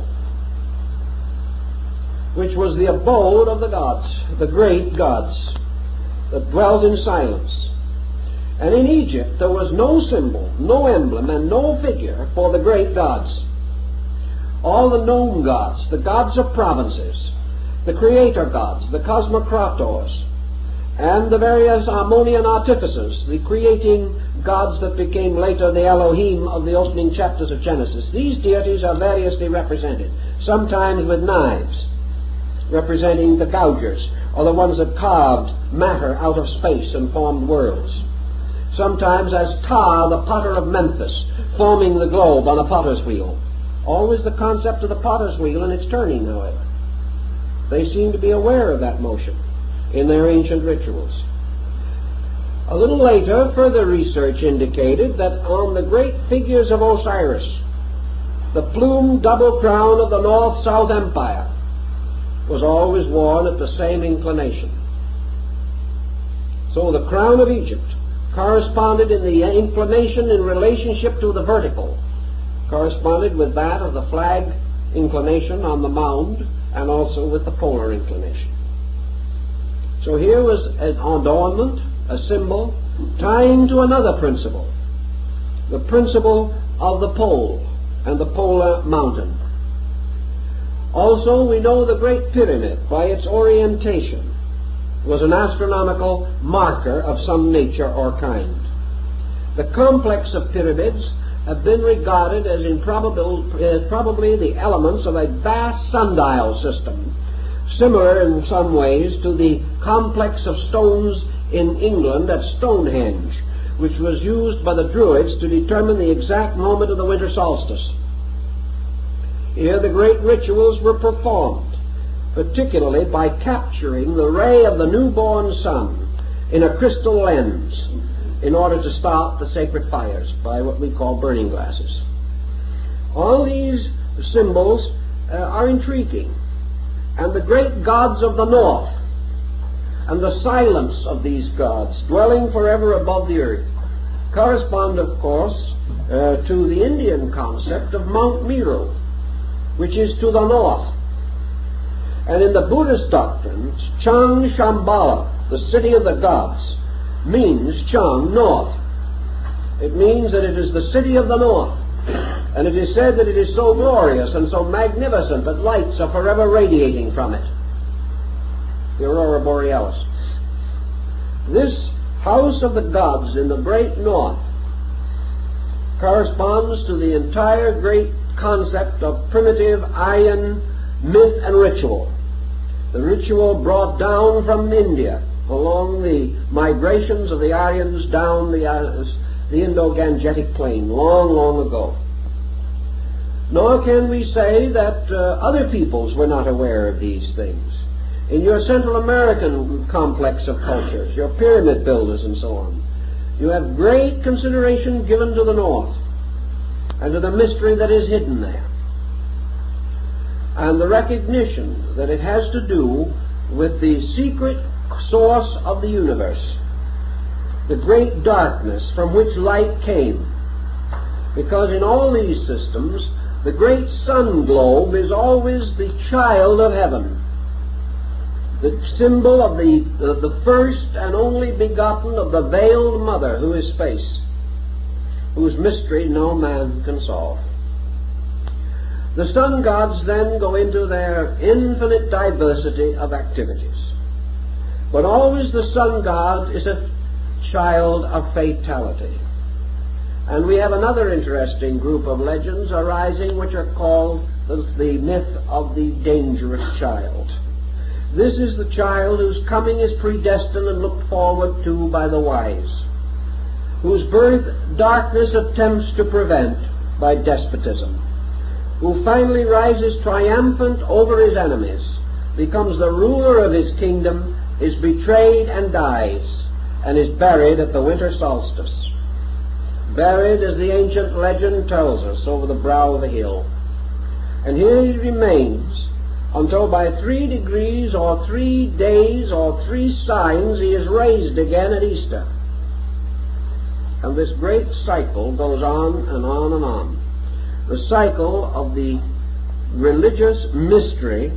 which was the abode of the gods, the great gods, that dwelt in silence. And in Egypt there was no symbol, no emblem, and no figure for the great gods. All the known gods, the gods of provinces, the creator gods, the cosmocratos, and the various Ammonian artificers, the creating gods that became later the Elohim of the opening chapters of Genesis. These deities are variously represented, sometimes with knives, representing the gougers, or the ones that carved matter out of space and formed worlds. Sometimes as Ptah, the potter of Memphis, forming the globe on a potter's wheel. Always the concept of the potter's wheel and its turning, however. They seem to be aware of that motion in their ancient rituals. A little later, further research indicated that on the great figures of Osiris, the plumed double crown of the North-South Empire was always worn at the same inclination. So the crown of Egypt corresponded in the inclination in relationship to the vertical, corresponded with that of the flag inclination on the mound, and also with the polar inclination. So here was an adornment, a symbol, tying to another principle, the principle of the pole and the polar mountain. Also, we know the Great Pyramid, by its orientation, was an astronomical marker of some nature or kind. The complex of pyramids have been regarded as improbable, uh, probably the elements of a vast sundial system, similar in some ways to the complex of stones in England at Stonehenge, which was used by the Druids to determine the exact moment of the winter solstice. Here the great rituals were performed, particularly by capturing the ray of the newborn sun in a crystal lens in order to start the sacred fires by what we call burning glasses. All these symbols uh, are intriguing, and the great gods of the north and the silence of these gods dwelling forever above the earth correspond, of course, uh, to the Indian concept of Mount Meru, which is to the north. And in the Buddhist doctrines, Chang Shambhala, the city of the gods, means Chang, north. It means that it is the city of the north. And it is said that it is so glorious and so magnificent that lights are forever radiating from it. The Aurora Borealis. This house of the gods in the great north corresponds to the entire great concept of primitive Aryan myth and ritual. The ritual brought down from India along the migrations of the Aryans down the, uh, the Indo-Gangetic plain long, long ago. Nor can we say that uh, other peoples were not aware of these things. In your Central American complex of cultures, your pyramid builders and so on, you have great consideration given to the north and to the mystery that is hidden there, and the recognition that it has to do with the secret source of the universe, the great darkness from which light came. Because in all these systems, the great sun globe is always the child of heaven, the symbol of the, the, the first and only begotten of the veiled mother who is space, whose mystery no man can solve. The sun gods then go into their infinite diversity of activities. But always the sun god is a child of fatality. And we have another interesting group of legends arising which are called the, the myth of the dangerous child. This is the child whose coming is predestined and looked forward to by the wise, whose birth darkness attempts to prevent by despotism, who finally rises triumphant over his enemies, becomes the ruler of his kingdom, is betrayed and dies, and is buried at the winter solstice. Buried, as the ancient legend tells us, over the brow of a hill. And here he remains until by three degrees or three days or three signs he is raised again at Easter. And this great cycle goes on and on and on. The cycle of the religious mystery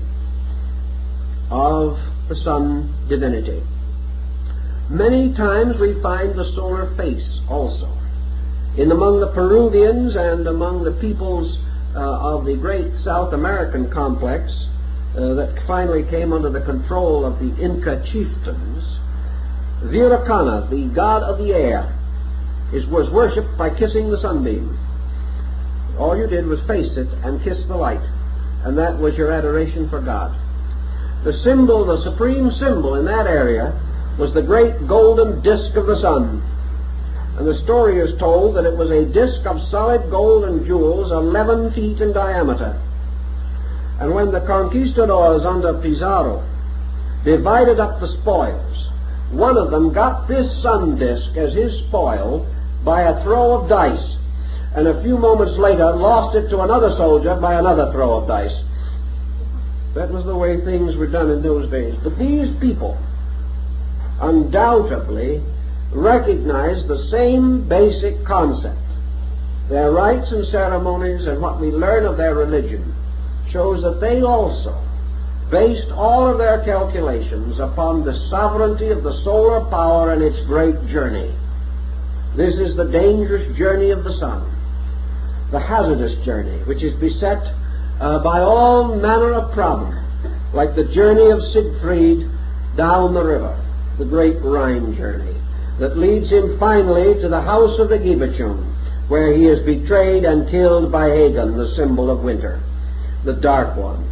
of the sun divinity. Many times we find the solar face also. In among the Peruvians and among the peoples uh, of the great South American complex uh, that finally came under the control of the Inca chieftains, Viracana, the god of the air, is, was worshipped by kissing the sunbeam. All you did was face it and kiss the light, and that was your adoration for God. The symbol, the supreme symbol in that area was the great golden disk of the sun. And the story is told that it was a disk of solid gold and jewels eleven feet in diameter. And when the conquistadors under Pizarro divided up the spoils, one of them got this sun disk as his spoil by a throw of dice, and a few moments later lost it to another soldier by another throw of dice. That was the way things were done in those days. But these people undoubtedly recognize the same basic concept. Their rites and ceremonies and what we learn of their religion shows that they also based all of their calculations upon the sovereignty of the solar power and its great journey. This is the dangerous journey of the sun, the hazardous journey, which is beset uh, by all manner of problem, like the journey of Siegfried down the river, the great Rhine journey, that leads him finally to the house of the Gibeton, where he is betrayed and killed by Hagan, the symbol of winter, the dark one.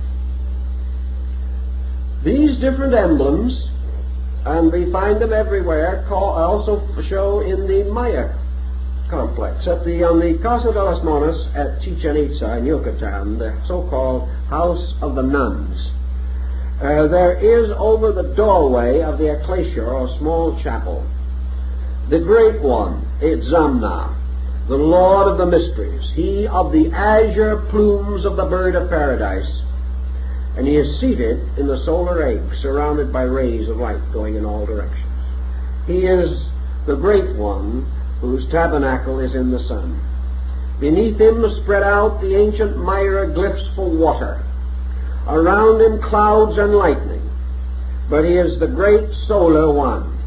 These different emblems, and we find them everywhere, call, also show in the Maya complex. At the, on the Casa de las Monas at Chichen Itza in Yucatan, the so-called House of the Nuns, uh, there is over the doorway of the ecclesia, or small chapel, the great one, Itzamna, the Lord of the Mysteries, he of the azure plumes of the bird of paradise, and he is seated in the solar egg, surrounded by rays of light going in all directions. He is the great one whose tabernacle is in the sun. Beneath him spread out the ancient Maya glyphs for water. Around him clouds and lightning. But he is the great solar one.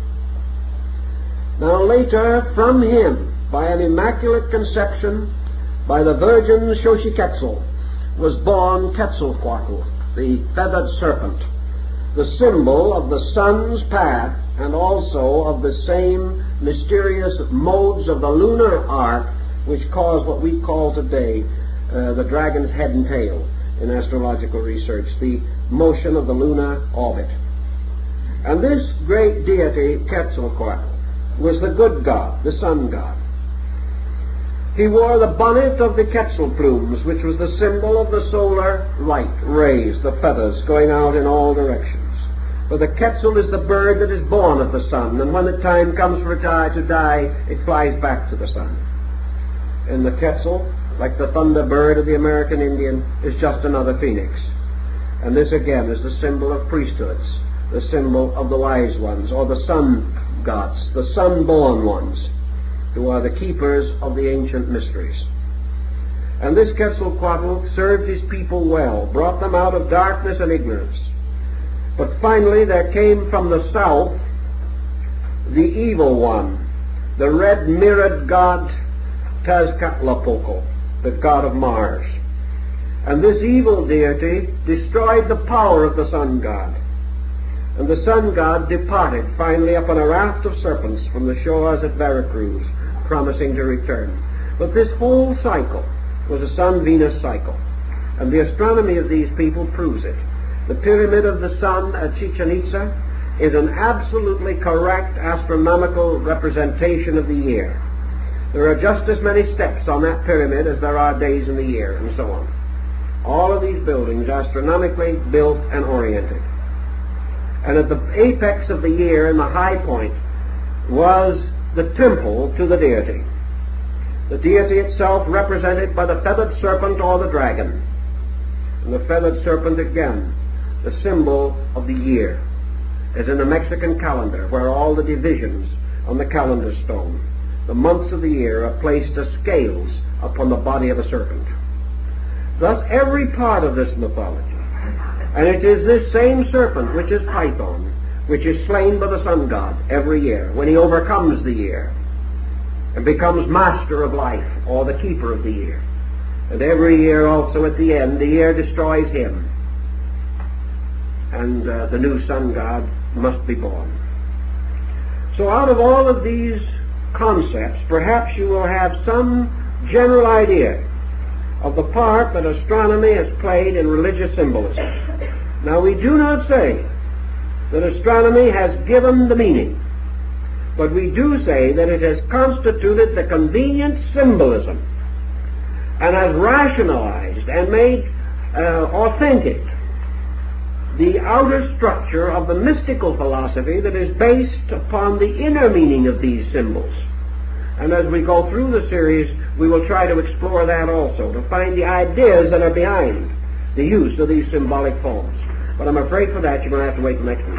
Now later, from him, by an immaculate conception, by the virgin Xochiquetzal, was born Quetzalcoatl, the feathered serpent, the symbol of the sun's path and also of the same mysterious modes of the lunar arc which cause what we call today uh, the dragon's head and tail in astrological research, the motion of the lunar orbit. And this great deity, Quetzalcoatl, was the good god, the sun god. He wore the bonnet of the Quetzal plumes, which was the symbol of the solar light rays, the feathers going out in all directions. For the Quetzal is the bird that is born of the sun, and when the time comes for it to die, it flies back to the sun. And the Quetzal, like the thunder bird of the American Indian, is just another phoenix. And this again is the symbol of priesthoods, the symbol of the wise ones, or the sun gods, the sun-born ones, who are the keepers of the ancient mysteries. And this Quetzalcoatl served his people well, brought them out of darkness and ignorance. But finally there came from the south the evil one, the red-mirrored god Tezcatlipoca, the god of Mars. And this evil deity destroyed the power of the sun god. And the sun god departed finally upon a raft of serpents from the shores at Veracruz, promising to return. But this whole cycle was a sun-Venus cycle, and the astronomy of these people proves it. The pyramid of the sun at Chichen Itza is an absolutely correct astronomical representation of the year. There are just as many steps on that pyramid as there are days in the year, and so on. All of these buildings astronomically built and oriented. And at the apex of the year, in the high point, was the temple to the deity. The deity itself represented by the feathered serpent or the dragon. And the feathered serpent again, the symbol of the year, as in the Mexican calendar, where all the divisions on the calendar stone, the months of the year, are placed as scales upon the body of a serpent. Thus every part of this mythology, and it is this same serpent which is Python, which is slain by the sun god every year, when he overcomes the year and becomes master of life, or the keeper of the year. And every year also at the end, the year destroys him, and uh, the new sun god must be born. So out of all of these concepts, perhaps you will have some general idea of the part that astronomy has played in religious symbolism. Now, we do not say that astronomy has given the meaning, but we do say that it has constituted the convenient symbolism and has rationalized and made uh, authentic the outer structure of the mystical philosophy that is based upon the inner meaning of these symbols. And as we go through the series, we will try to explore that also, to find the ideas that are behind the use of these symbolic forms. But I'm afraid for that you're going to have to wait till next week.